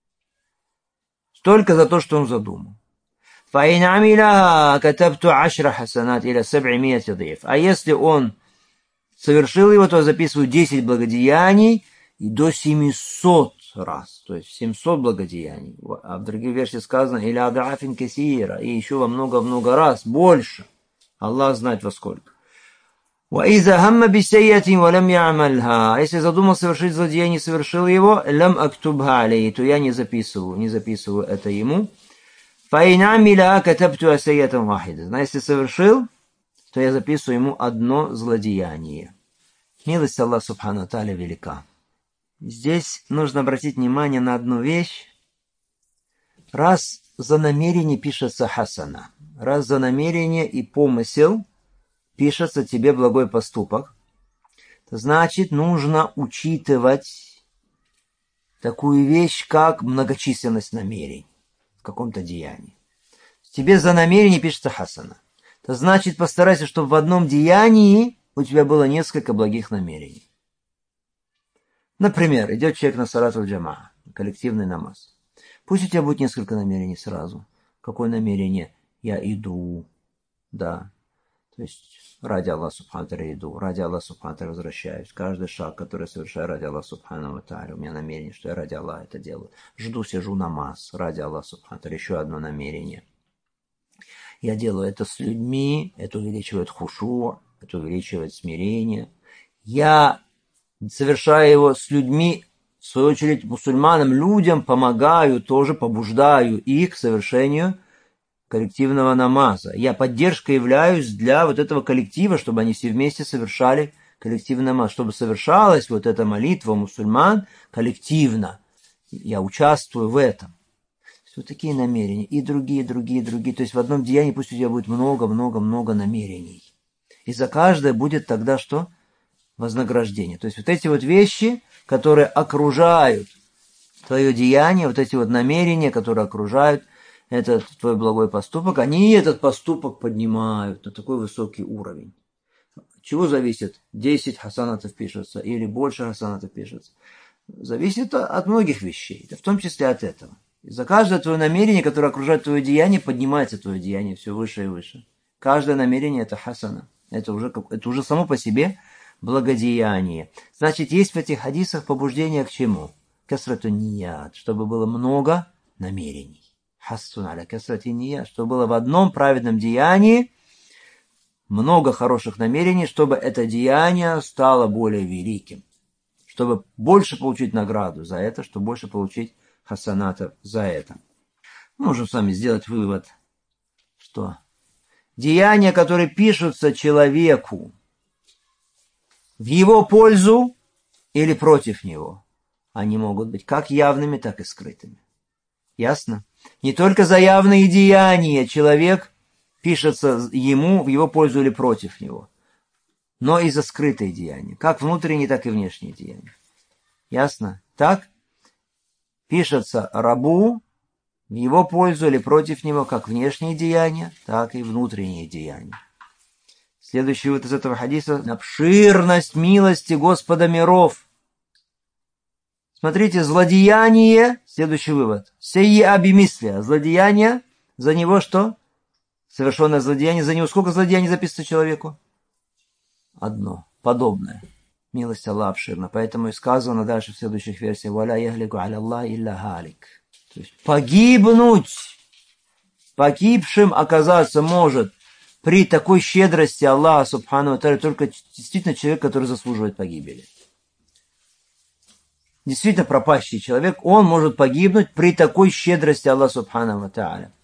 Только за то, что он задумал. فَإِنْ عَمِلَهَا كَتَبْتُ عَشْرَ حَسَنَاتٍ إِلَى سَبْعِمِائَةِ ضِعْفٍ. А если он совершил его, то записываю десять благодеяний и до семисот раз. То есть семьсот благодеяний. А в других версиях сказано «Иля адафин кесира». И еще во много-много раз, больше. Аллах знает во сколько. وَإِذَا هَمَّ بِسَيَّةٍ وَلَمْ يَعْمَلْهَا. Если задумал совершить злодеяние, совершил его, «Лам актубха алейхи», то я не записываю, не записываю это ему. فَإِنْ عَمِلَهَا كَتَبْتُ سَيَّةً وَاحِدَةً. Но если совершил, то я записываю ему одно злодеяние. Милость Аллаха Субхану ва Тааля велика. Здесь нужно обратить внимание на одну вещь. Раз за намерение пишется хасана, раз за намерение и помысел пишется тебе благой поступок, то значит, нужно учитывать такую вещь, как многочисленность намерений в каком-то деянии. Тебе за намерение пишется хасана. То значит, постарайся, чтобы в одном деянии у тебя было несколько благих намерений. Например, идет человек на салат аль-джамаа, коллективный намаз. Пусть у тебя будет несколько намерений сразу. Какое намерение? Я иду, да. То есть ради Аллаха Субхану ва Тааля иду, ради Аллаха Субхану ва Тааля возвращаюсь. Каждый шаг, который я совершаю ради Аллаха Субхану ва Тааля, у меня намерение, что я ради Аллаха это делаю. Жду, сижу намаз, ради Аллаха Субхану ва Тааля, еще одно намерение. Я делаю это с людьми, это увеличивает хушу, это увеличивает смирение. Я совершаю его с людьми, в свою очередь, мусульманам, людям помогаю, тоже побуждаю их к совершению коллективного намаза. Я поддержкой являюсь для вот этого коллектива, чтобы они все вместе совершали коллективный намаз, чтобы совершалась вот эта молитва мусульман коллективно. Я участвую в этом. Вот такие намерения. И другие, другие, другие. То есть в одном деянии пусть у тебя будет много-много-много намерений. И за каждое будет тогда что? Вознаграждение. То есть вот эти вот вещи, которые окружают твое деяние, вот эти вот намерения, которые окружают этот твой благой поступок, они этот поступок поднимают на такой высокий уровень. От чего зависит? десять хасанатов пишется или больше хасанатов пишется. Зависит от многих вещей, в том числе от этого. И за каждое твое намерение, которое окружает твое деяние, поднимается твое деяние все выше и выше. Каждое намерение – это хасана. Это уже, это уже само по себе благодеяние. Значит, есть в этих хадисах побуждение к чему? Касрату ният, чтобы было много намерений. Хассун аля касрати ният, чтобы было в одном праведном деянии много хороших намерений, чтобы это деяние стало более великим. Чтобы больше получить награду за это, чтобы больше получить хасанатов за это. Мы можем с вами сделать вывод, что деяния, которые пишутся человеку в его пользу или против него, они могут быть как явными, так и скрытыми. Ясно? Не только за явные деяния человек пишется ему в его пользу или против него, но и за скрытые деяния, как внутренние, так и внешние деяния. Ясно? Так? Пишется рабу в его пользу или против него как внешние деяния, так и внутренние деяния. Следующий вывод из этого хадиса – обширность милости Господа миров. Смотрите, злодеяние, следующий вывод, сей абимислия, злодеяние, за него что? Совершенное злодеяние, за него сколько злодеяний записывается человеку? Одно, подобное. Милость Аллаха обширна. Поэтому и сказано дальше в следующих версиях «Валя яхлику аля Аллах илля халик». То есть погибнуть, погибшим оказаться может при такой щедрости Аллаха Субхану ва Тааля только действительно человек, который заслуживает погибели. Действительно пропащий человек, он может погибнуть при такой щедрости Аллаха Субхану ва Тааля.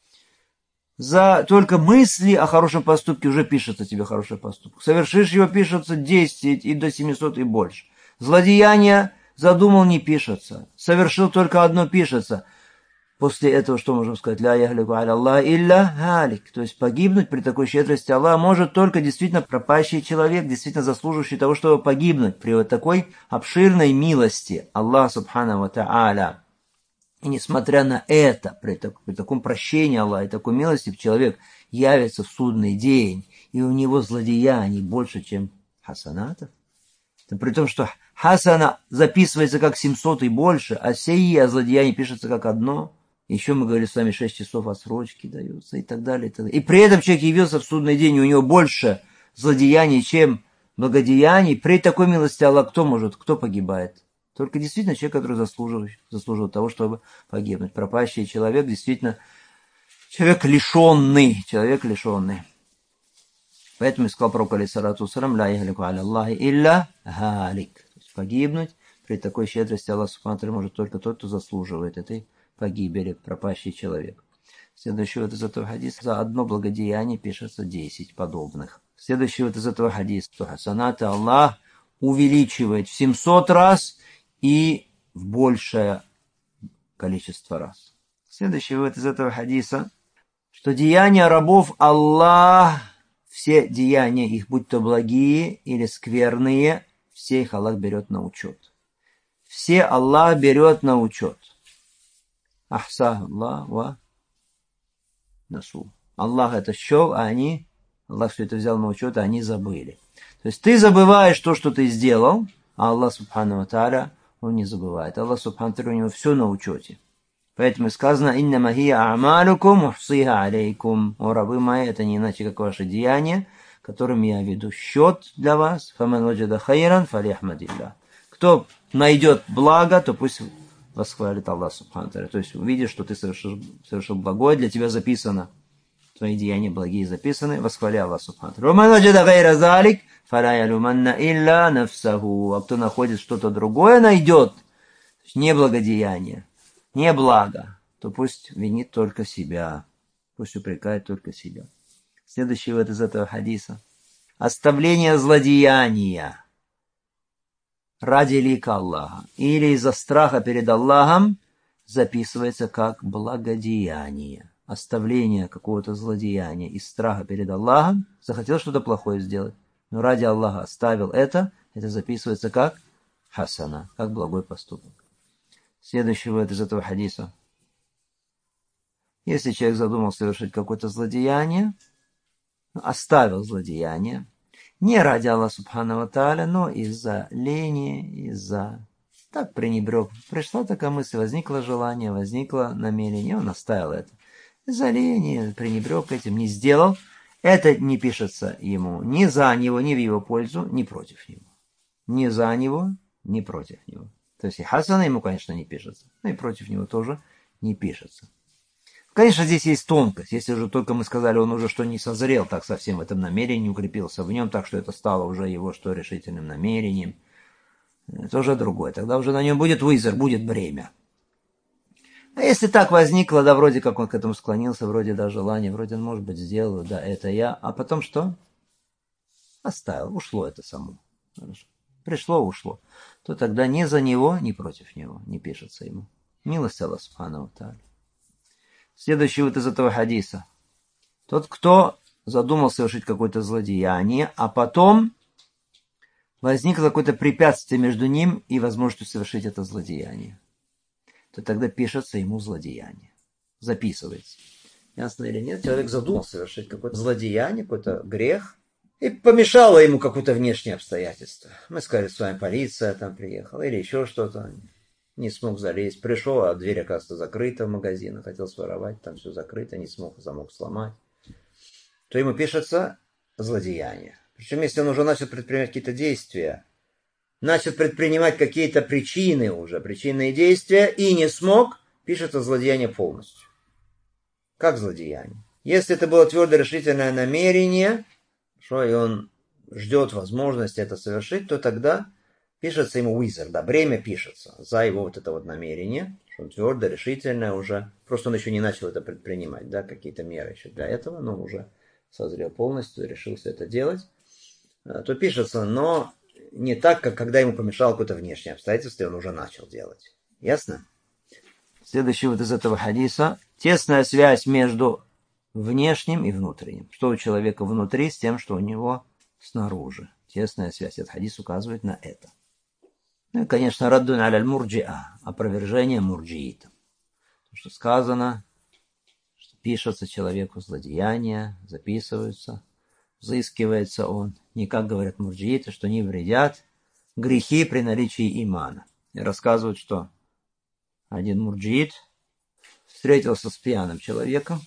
За только мысли о хорошем поступке уже пишется тебе хороший поступок. Совершишь его, пишется десять и до семисот и больше. Злодеяние задумал, не пишется. Совершил только одно, пишется. После этого что можем сказать? Ля яхлику аля Аллах илля галик. То есть погибнуть при такой щедрости Аллаха может только действительно пропащий человек, действительно заслуживающий того, чтобы погибнуть при вот такой обширной милости Аллаха субхану ва тааля. И несмотря на это, при, так, при таком прощении Аллаха и такой милости, человек явится в судный день, и у него злодеяний больше, чем хасанатов. При том, что хасана записывается как семьсот и больше, а сейя, злодеяние пишется как одно. Еще мы говорили с вами, шесть часов отсрочки даются и так далее, и так далее. И при этом человек явился в судный день, и у него больше злодеяний, чем благодеяний. При такой милости Аллаха кто может, кто погибает? Только действительно человек, который заслуживает, заслуживает того, чтобы погибнуть. Пропащий человек, действительно, человек лишенный, человек лишенный. Поэтому сказал пророк алейхиссалату вассалям, ля яхлику аля Аллахи илля галик. Погибнуть при такой щедрости Аллах субхану ва тааля может только тот, кто заслуживает этой погибели, пропащий человек. Следующий вот из этого хадиса: за одно благодеяние пишется десять подобных. Следующий вот из этого хадиса: что хасанаты Аллах увеличивает в семьсот раз и в большее количество раз. Следующий вот из этого хадиса: что деяния рабов Аллах, все деяния их, будь то благие или скверные, все их Аллах берет на учет. Все Аллах берет на учет. Ахса Аллах ва насу. Аллах это счел, а они, Аллах все это взял на учет, а они забыли. То есть ты забываешь то, что ты сделал, а Аллах субхану ва тааля, он не забывает. Аллах субхану ва тааля, у него все на учете. Поэтому сказано: «Иннама хия а'малукум ухсиха алейкум». О, рабы мои, это не иначе, как ваши деяния, которым я веду счет для вас. «Фаман ваджада хайран фалихмадилля». Кто найдет благо, то пусть восхвалит Аллах субхану ва тааля. То есть увидишь, что ты совершил, совершил благое, для тебя записано. Твои деяния благие записаны, восхваляй Аллах субхану ва тааля. «Ваман ваджада гайра залик фала ялуманна илля нафсаху». А кто находит что-то другое, найдет, не благодеяние, не благо, то пусть винит только себя, пусть упрекает только себя. Следующий вот из этого хадиса: оставление злодеяния ради лика Аллаха или из-за страха перед Аллахом записывается как благодеяние. Оставление какого-то злодеяния из страха перед Аллахом, захотел что-то плохое сделать, но ради Аллаха оставил это, это записывается как хасана, как благой поступок. Следующий вывод из этого хадиса: если человек задумал совершить какое-то злодеяние, оставил злодеяние, не ради Аллаха субхану ва тааля, но из-за лени, из-за... Так пренебрег. Пришла такая мысль, возникло желание, возникло намерение, он оставил это. Из-за лени, пренебрег этим, не сделал. Это не пишется ему ни за него, ни в его пользу, ни против него. Ни за него, ни против него. То есть и хасана ему, конечно, не пишется, но и против него тоже не пишется. Конечно, здесь есть тонкость. Если уже только мы сказали, он уже что не созрел так совсем в этом намерении, не укрепился в нем, так что это стало уже его что решительным намерением, это уже другое. Тогда уже на нем будет вызор, будет бремя. А если так возникло, да, вроде как он к этому склонился, вроде да, желание, вроде он, может быть, сделал, да, это я, а потом что? Оставил, ушло это само. Хорошо. Пришло, ушло. То тогда ни за него, ни против него не пишется ему. Милость Аллаха субхану ва тааля. Следующий вот из этого хадиса: тот, кто задумал совершить какое-то злодеяние, а потом возникло какое-то препятствие между ним и возможностью совершить это злодеяние, то тогда пишется ему злодеяние. Записывается. Ясно или нет? Человек задумал совершить какое-то злодеяние, какой-то грех, и помешало ему какое-то внешнее обстоятельство. Мы сказали, с вами полиция там приехала, или еще что-то. Не смог залезть. Пришел, а дверь, оказывается, закрыта в магазин. Хотел своровать, там все закрыто, не смог замок сломать. То ему пишется злодеяние. Причем, если он уже начал предпринимать какие-то действия, начал предпринимать какие-то причины уже, причинные действия, и не смог, пишется злодеяние полностью. Как злодеяние? Если это было твердо решительное намерение, что и он ждет возможности это совершить, то тогда пишется ему визер, да, бремя пишется за его вот это вот намерение, что он твердо, решительно уже, просто он еще не начал это предпринимать, да, какие-то меры еще для этого, но он уже созрел полностью, решился это делать, то пишется, но не так, как когда ему помешало какое-то внешнее обстоятельство, и он уже начал делать. Ясно? Следующий вот из этого хадиса. Тесная связь между внешним и внутренним. Что у человека внутри с тем, что у него снаружи. Тесная связь. Этот хадис указывает на это. Ну и, конечно, раддун аляль мурджиа. Опровержение мурджиитам. То, что сказано, что пишется человеку злодеяния, записываются, взыскивается он. Не как говорят мурджииты, что не вредят грехи при наличии имана. И рассказывают, что один мурджиит встретился с пьяным человеком,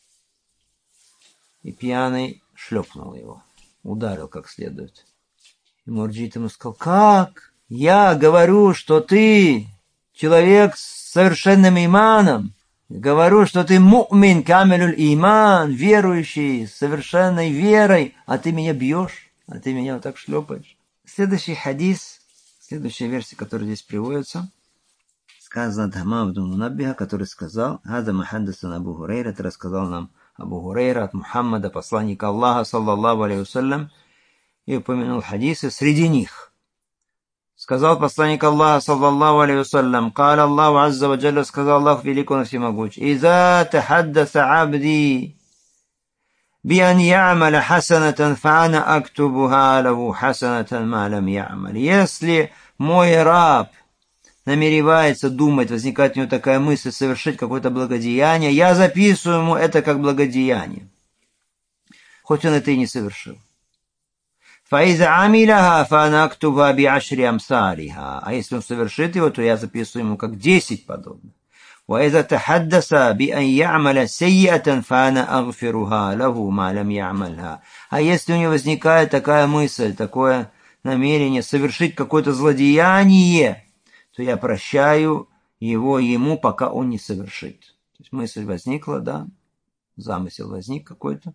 и пьяный шлепнул его, ударил как следует. И мурджиит ему сказал: как? Я говорю, что ты человек с совершенным иманом, говорю, что ты му'мин камилюль иман, верующий, с совершенной верой, а ты меня бьешь, а ты меня вот так шлепаешь. Следующий хадис, следующая версия, которая здесь приводится, сказано от Хамам ибн Мунаббиха, который сказал: «Хаза махаддасан Абу Хурейра», это рассказал нам Абу Хурейра от Мухаммада, посланника Аллаха, саллаллаху алейхи вассалям, и упомянул хадисы. Среди них сказал посланник Аллаха, саллаллаху алейхи вассалям: «Каля Аллаху азза ва джалля», сказал Аллах великий и всемогущий: «Иза тахаддаса абди биан я'маля хасанатан, фа'ана актубуха лаху хасанатан ма лам я'маль». Если мой раб намеревается думать, возникает у него такая мысль совершить какое-то благодеяние, я записываю ему это как благодеяние, хоть он это и не совершил. «Фаиза амиляха фанактуба биашри амсалиха». А если он совершит его, то я записываю ему как десять подобных. «Ваиза тахаддаса би ан я'маля сейятан фана агфируха лаху ма лам я'мальха». А если у него возникает такая мысль, такое намерение совершить какое-то злодеяние, то я прощаю его ему, пока он не совершит. То есть мысль возникла, да, замысел возник какой-то,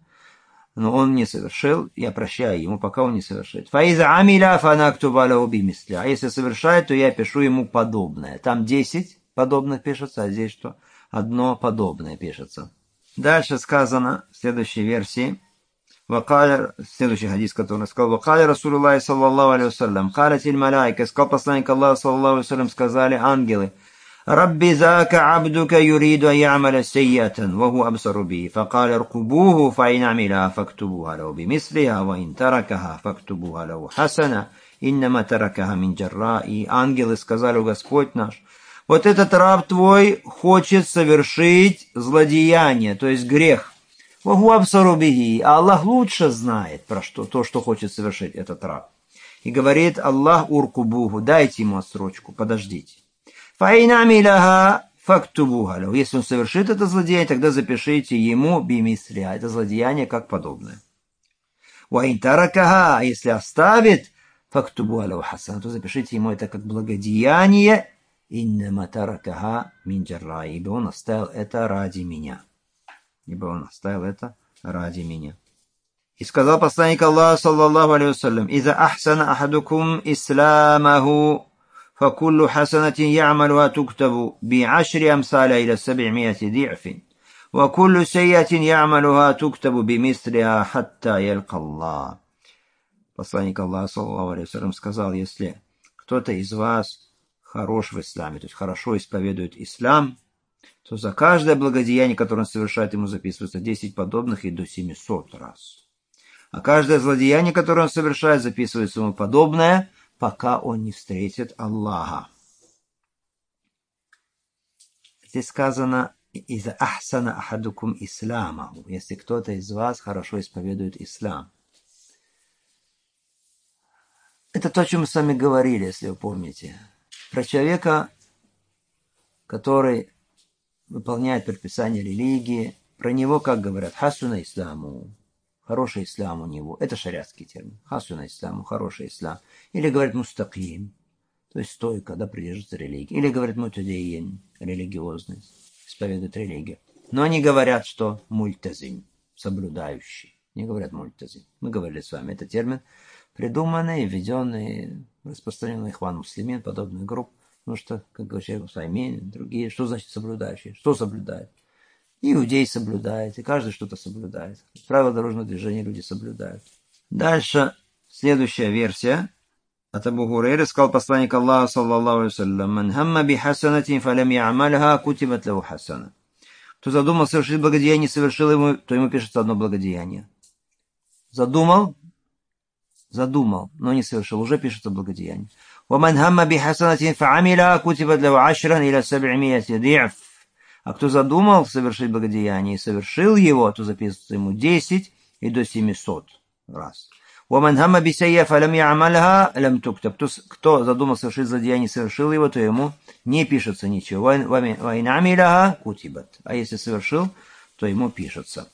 но он не совершил, я прощаю ему, пока он не совершит. «Фаиза амиля фанактуба лаху бимисля». А если совершает, то я пишу ему подобное. Там десять подобных пишется, а здесь что? Одно подобное пишется. Дальше сказано в следующей версии. Вакаля, следующий хадис, который он сказал: «Вакаля Расулуллахи саллаллаху алейхи вассалям, калятиль маляйка», сказал посланник Аллаха, саллаллаху алейхи вассалям, сказали ангелы: «Рабби зака абдука юриду ан я'маля сейятан, ва ху абсару би, факаля ркубуху, фа ин амиля фактубуха лаху бимислиха, ва ин таракаха фактубуха лаху хасана, иннама таракаха мин джарра». И ангелы сказали: «О Господь наш, вот этот раб твой хочет совершить злодеяние, то есть грех. Ваху абсару бихи, а Аллах лучше знает про что, то, что хочет совершить этот раб». И говорит Аллах: «Уркубуху», дайте ему отсрочку, подождите. «Фаин амиляха фактубуха лаху». Если он совершит это злодеяние, тогда запишите ему бимислиха, это злодеяние как подобное. «Ва ин таракаха», если оставит, фактубуха лаху хасана, то запишите ему это как благодеяние. «Иннама таракаха мин джарра», ибо он оставил это ради меня. Ибо он оставил это ради меня. И сказал посланник Аллаха, саллаллаху алейхи вассалям: «Иза ахсана ахадукум исламаху, факуллу хасанатин я'малуха туктабу би ашри амсаля иля саб'мияти ди'фин, ва куллу сейятин я'малуха туктабу би мислиха хатта ялька Аллах». Посланник Аллаха, саллаллаху алейхи вассалям, сказал: если кто-то из вас хорош в исламе, то есть хорошо исповедует ислам, то за каждое благодеяние, которое он совершает, ему записывается десять подобных и до семисот раз. А каждое злодеяние, которое он совершает, записывается ему подобное, пока он не встретит Аллаха. Здесь сказано: «Иза ахсана ахадукум исламаху», если кто-то из вас хорошо исповедует ислам. Это то, о чем мы с вами говорили, если вы помните. Про человека, который выполняет предписания религии, про него, как говорят, хасуна исламу, хороший ислам у него. Это шариатский термин. Хасуна исламу, хороший ислам. Или говорят мустаким, то есть стойко, да, придерживается религии. Или говорят мутадейин, религиозный, исповедует религию. Но они говорят, что мультазим, соблюдающий. Не говорят мультазим. Мы говорили с вами, это термин, придуманный, введенный, распространенный ихван муслимин, подобных групп. Потому что, как говорят Усаймин, другие, что значит соблюдающий? Что соблюдает? Иудей соблюдает, и каждый что-то соблюдает. Правила дорожного движения люди соблюдают. Дальше, следующая версия. от Абу Хурейры сказал посланник Аллаха, саллаллаху алейхи вассалям: «Ман хамма би хасанатин фалям я'мальха кутибат лаху хасана». Кто задумал совершить благодеяние и совершил ему, то ему пишется одно благодеяние. Задумал, задумал, но не совершил, уже пишется благодеяние. وَمَنْ هَمَّ بِحَسَنَةٍ فَعَمِلَهَا كُتِبَتْ لَهُ عَشْرًا إِلَى سَبْعِمِائَةِ ضِعْفٍ. А кто задумал совершить благодеяние и совершил его, то записывается ему десять и до семисот раз. وَمَنْ هَمَّ بِسَيِّئَةٍ فَلَمْ يَعْمَلْهَا لَمْ تُكْتَبْ. Кто задумал совершить злодеяние и совершил его, то ему не пишется ничего. وَإِنْ عَمِلَهَا كُتِبَتْ. А если совершил, то ему пишется.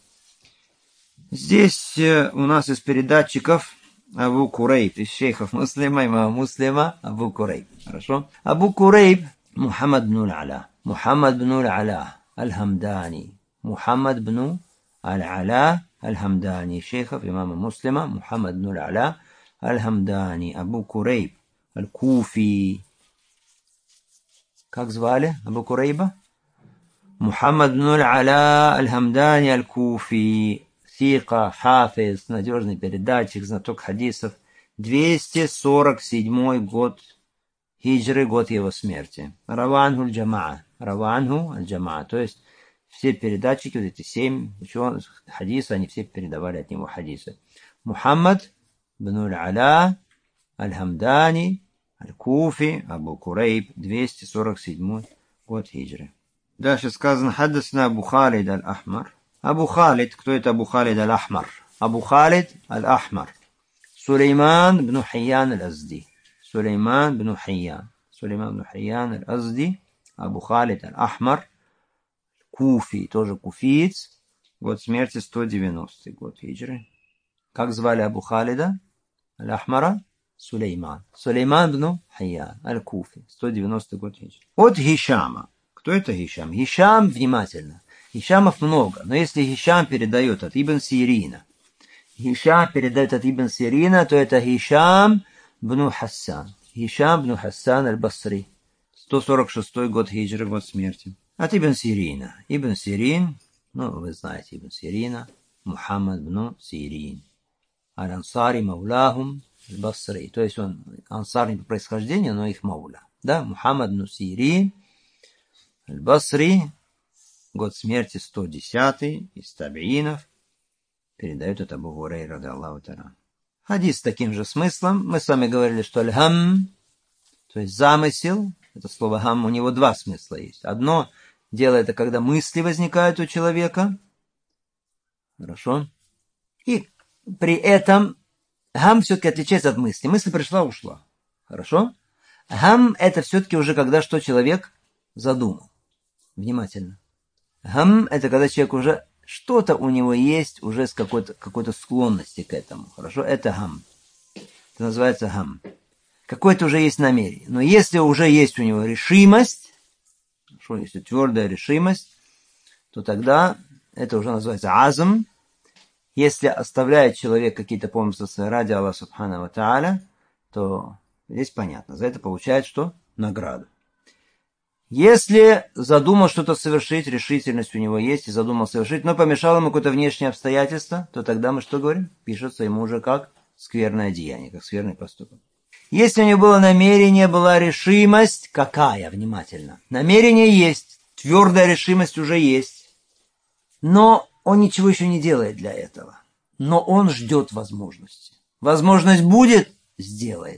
Здесь у нас из передатчиков Абу Курейб, из шейхов Муслима, имама Муслима, Абу Курейб. Хорошо? Абу Курейб Мухаммад бн Аль-Ала. Мухаммад бн Аль-Ала Аль-Хамдани. Мухаммад бн Аль-Ала Аль-Хамдани. Шейхов имама Муслима Мухаммад бн Аль-Ала Аль-Хамдани. Абу Курейб Аль-Куфи. Как звали Абу Курейба? Мухаммад бн Аль-Ала Аль-Хамдани Аль-Куфи. Сика, хафиз, надежный передатчик, знаток хадисов. двести сорок седьмой год хиджры, год его смерти. Раванху аль-Джамаа. Раванху аль-Джамаа. То есть все передатчики, вот эти семь ученых хадисов, они все передавали от него хадисы. Мухаммад бн Аль-Ала Аль-Хамдани Аль-Куфи Абу Курейб, двести сорок седьмой год хиджры. Дальше сказано: хаддасна Абу Халид Аль-Ахмар. Абу Халид, кто это Абу Халид Аль-Ахмар? Абу Халид Аль-Ахмар. Сулейман бн Хиян Аль-Азди. Сулейман бн Хиян. Сулейман бн Хиян Аль-Азди. Абу Халид Аль-Ахмар. Куфи, тоже куфиец. Год смерти сто девяностый год хиджры. Как звали Абу Халида Аль-Ахмара? Сулейман. Сулейман бн Хиян Аль-Куфи. сто девяностый год хиджры. От Хишама. Кто это Хишам? Хишам, внимательно. Хишамов много, но если Хишам передает от Ибн Сирина, Хишам передает от Ибн Сирина, то это Хишам бн Хассан. Хишам бн Хассан аль-Басри. сто сорок шестой год хиджры, год смерти. От Ибн Сирина. Ибн Сирин, ну вы знаете Ибн Сирина, Мухаммад бн Сирин. Аль-Ансари Маулахум аль-Басри. То есть он ансар не по происхождению, но их мауля. Да, Мухаммад бн Сирин аль-Басри. Год смерти сто десятый, из табиинов, передает от Абу Хурейра, ради Аллаху та'аля. Хадис с таким же смыслом. Мы с вами говорили, что аль-хам, то есть замысел, это слово хам, у него два смысла есть. Одно дело это, когда мысли возникают у человека. Хорошо. И при этом хам все-таки отличается от мысли. Мысль пришла, ушла. Хорошо. Хам это все-таки уже когда что человек задумал. Внимательно. Хам – это когда человек уже, что-то у него есть, уже с какой-то, какой-то склонности к этому. Хорошо? Это хам. Это называется хам. Какое-то уже есть намерение. Но если уже есть у него решимость, хорошо, если твердая решимость, то тогда это уже называется азм. Если оставляет человек какие-то помыслы ради Аллаха Субхану ва Тааля, то здесь понятно. За это получает что? Награду. Если задумал что-то совершить, решительность у него есть, и задумал совершить, но помешало ему какое-то внешнее обстоятельство, то тогда мы что говорим? Пишется ему уже как скверное деяние, как скверный поступок. Если у него было намерение, была решимость, какая, внимательно? Намерение есть, твердая решимость уже есть, но он ничего еще не делает для этого. Но он ждет возможности. Возможность будет, сделает.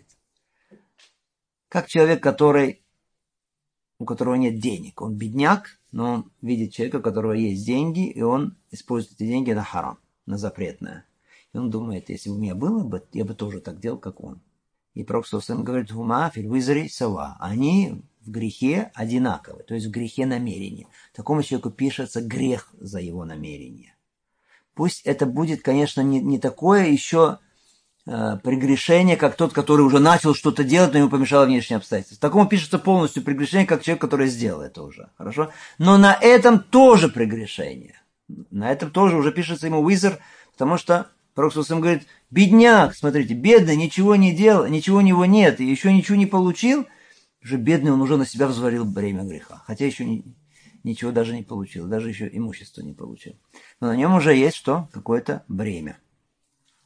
Как человек, который... у которого нет денег. Он бедняк, но он видит человека, у которого есть деньги, и он использует эти деньги на харам, на запретное. И он думает, если бы у меня было бы, я бы тоже так делал, как он. И Пророк ﷺ говорит, «Хума фил визри сава». Они в грехе одинаковы, то есть в грехе намерения. Такому человеку пишется грех за его намерение. Пусть это будет, конечно, не, не такое еще... прегрешение, как тот, который уже начал что-то делать, но ему помешало внешние обстоятельства. Такому пишется полностью прегрешение, как человек, который сделал это уже. Хорошо? Но на этом тоже прегрешение. На этом тоже уже пишется ему визр, потому что Пророк ﷺ говорит, бедняк, смотрите, бедный, ничего не делал, ничего у него нет, и еще ничего не получил, уже бедный, он уже на себя взвалил бремя греха. Хотя еще не, ничего даже не получил, даже еще имущество не получил. Но на нем уже есть что? Какое-то бремя.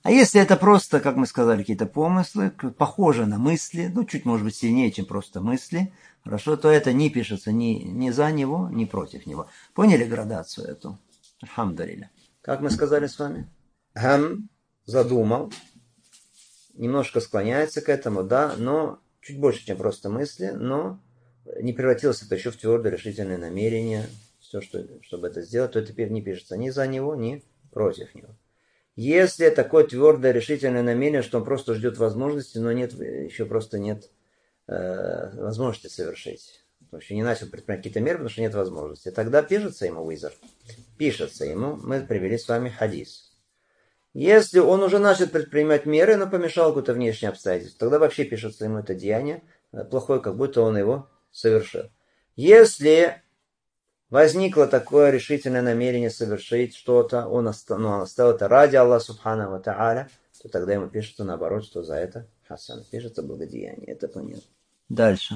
А если это просто, как мы сказали, какие-то помыслы, похоже на мысли, ну, чуть, может быть, сильнее, чем просто мысли, хорошо, то это не пишется ни, ни за него, ни против него. Поняли градацию эту? Альхамдулилля. Как мы сказали с вами? Хам, задумал, немножко склоняется к этому, да, но чуть больше, чем просто мысли, но не превратилось это еще в твердое решительное намерение, все, что, чтобы это сделать, то это теперь не пишется ни за него, ни против него. Если такое твердое решительное намерение, что он просто ждет возможности, но нет, еще просто нет э, возможности совершить. Он еще не начал предпринимать какие-то меры, потому что нет возможности. Тогда пишется ему визор. Пишется ему. Мы привели с вами хадис. Если он уже начал предпринимать меры, но помешал какое-то внешнее обстоятельство, тогда вообще пишется ему это деяние плохое, как будто он его совершил. Если возникло такое решительное намерение совершить что-то, он оставил, ну, оставил это ради Аллаха Субхану ва Тааля, то тогда ему пишется наоборот, что за это хасан, пишется благодеяние. Это понятно. Дальше.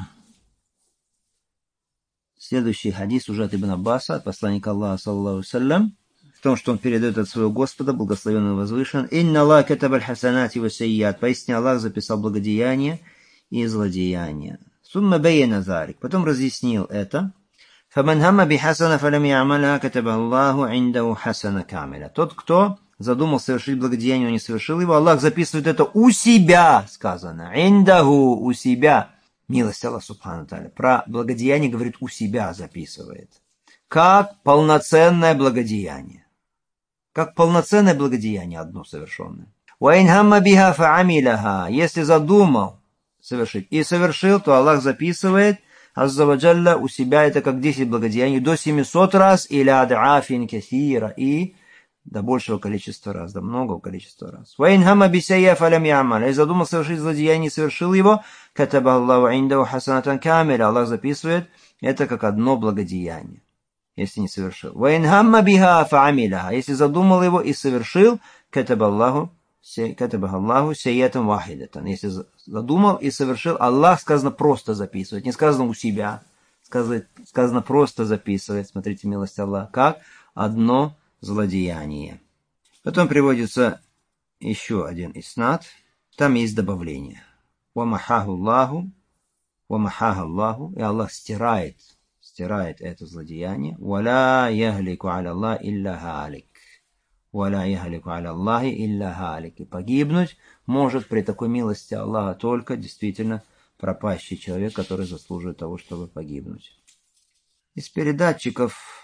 Следующий хадис уже от Ибн Аббаса, от посланника Аллаха, саллаллаху саллям, в том, что он передает от своего Господа, благословенный и возвышен. «Инна Аллах катабаль хасанати ва сайят». Поистине Аллах записал благодеяние и злодеяние. «Сумма бейна зарик». Потом разъяснил это. «Фаман хамма бихасана фалям я'малха катаба Аллаху индаху хасана камиля». Тот, кто задумал совершить благодеяние, но не совершил его, Аллах записывает это у себя, сказано. «Индаху», у себя. Милость Аллаха Субхану Тааля. Про благодеяние, говорит, у себя записывает. Как полноценное благодеяние. Как полноценное благодеяние одно совершенное. «Уайн хамма биха фа'амиляха». Если задумал совершить и совершил, то Аллах записывает азза ва джалля у себя это как десять благодеяний до семисот раз или ад'афин кассира и до большего количества раз, до многого количества раз. «Ваин хамма бисайя фалям я'маль». И задумал совершить злодеяние и совершил его, катаба Аллаху индаху хасанатан камиля. Аллах записывает это как одно благодеяние, если не совершил. «Ваин хамма биха фа'амиляха». Если задумал его и совершил, катаба Аллаху катаба Аллаху сайятан вахидатан. Если задумал и совершил, Аллах, сказано, просто записывает. Не сказано у себя. Сказано, сказано просто записывает. Смотрите, милость Аллаха. Как одно злодеяние. Потом приводится еще один иснад. Там есть добавление. «Вамахаху Аллаху», «Вамахаха Аллаху», и Аллах стирает, стирает это злодеяние. «Валя яхлику аля Аллах илля халик». «Валя яхлику аля Аллахи илля халик». И погибнуть может при такой милости Аллаха только действительно пропащий человек, который заслуживает того, чтобы погибнуть. Из передатчиков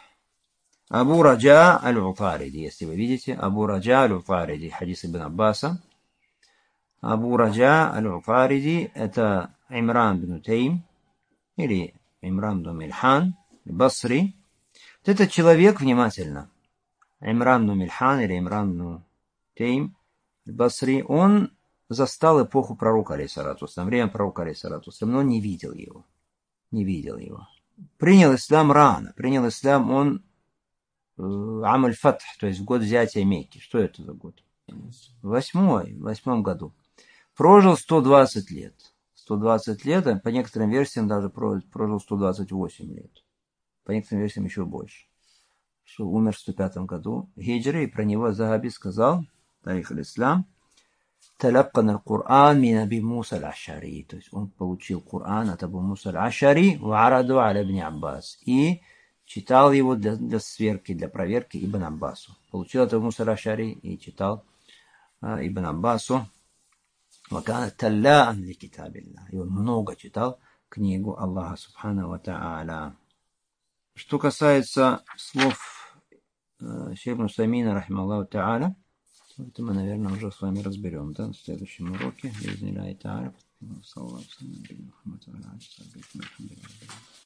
Абу Раджа аль-Утариди, если вы видите, Абу Раджа аль-Утариди, хадис Ибн Аббаса. Абу Раджа аль-Утариди – это Имран бин Тейм, или Имран бин Мильхан, Басри. Вот этот человек, внимательно, Имран бин Мильхан или Имран бин Тейм, Басри, он застал эпоху пророка, алейхиссалату вассалям, время пророка, алейхиссалату вассалям, но он не видел его. Не видел его. Принял ислам рано. Принял ислам он Амаль Фатх, то есть в год взятия Мекки. Что это за год? Восьмой, в восьмом году. Прожил сто двадцать лет. сто двадцать лет, а по некоторым версиям даже прожил сто двадцать восемь лет. По некоторым версиям еще больше. Что умер в сто пятом году. Хиджри, и про него Захаби сказал, Тарих аль-Ислам, «Талаккан аль-Кур'ан мин Аби Муса аль-Ашари». То есть он получил Кур'ан от Абу Муса аль-Ашари ва араду аля ибн Аббас. И читал его для, для сверки, для проверки Ибн Аббасу. Получил от Абу Муса аль-Ашари и читал а, Ибн Аббасу. «Вакана таллаан ли китабилля». И он много читал книгу Аллаха Субхану ва Тааля. Что касается слов э, Шейх ибн Усаймина, рахималлаху Тааля, это мы, наверное, уже с вами разберем, да, в следующем уроке.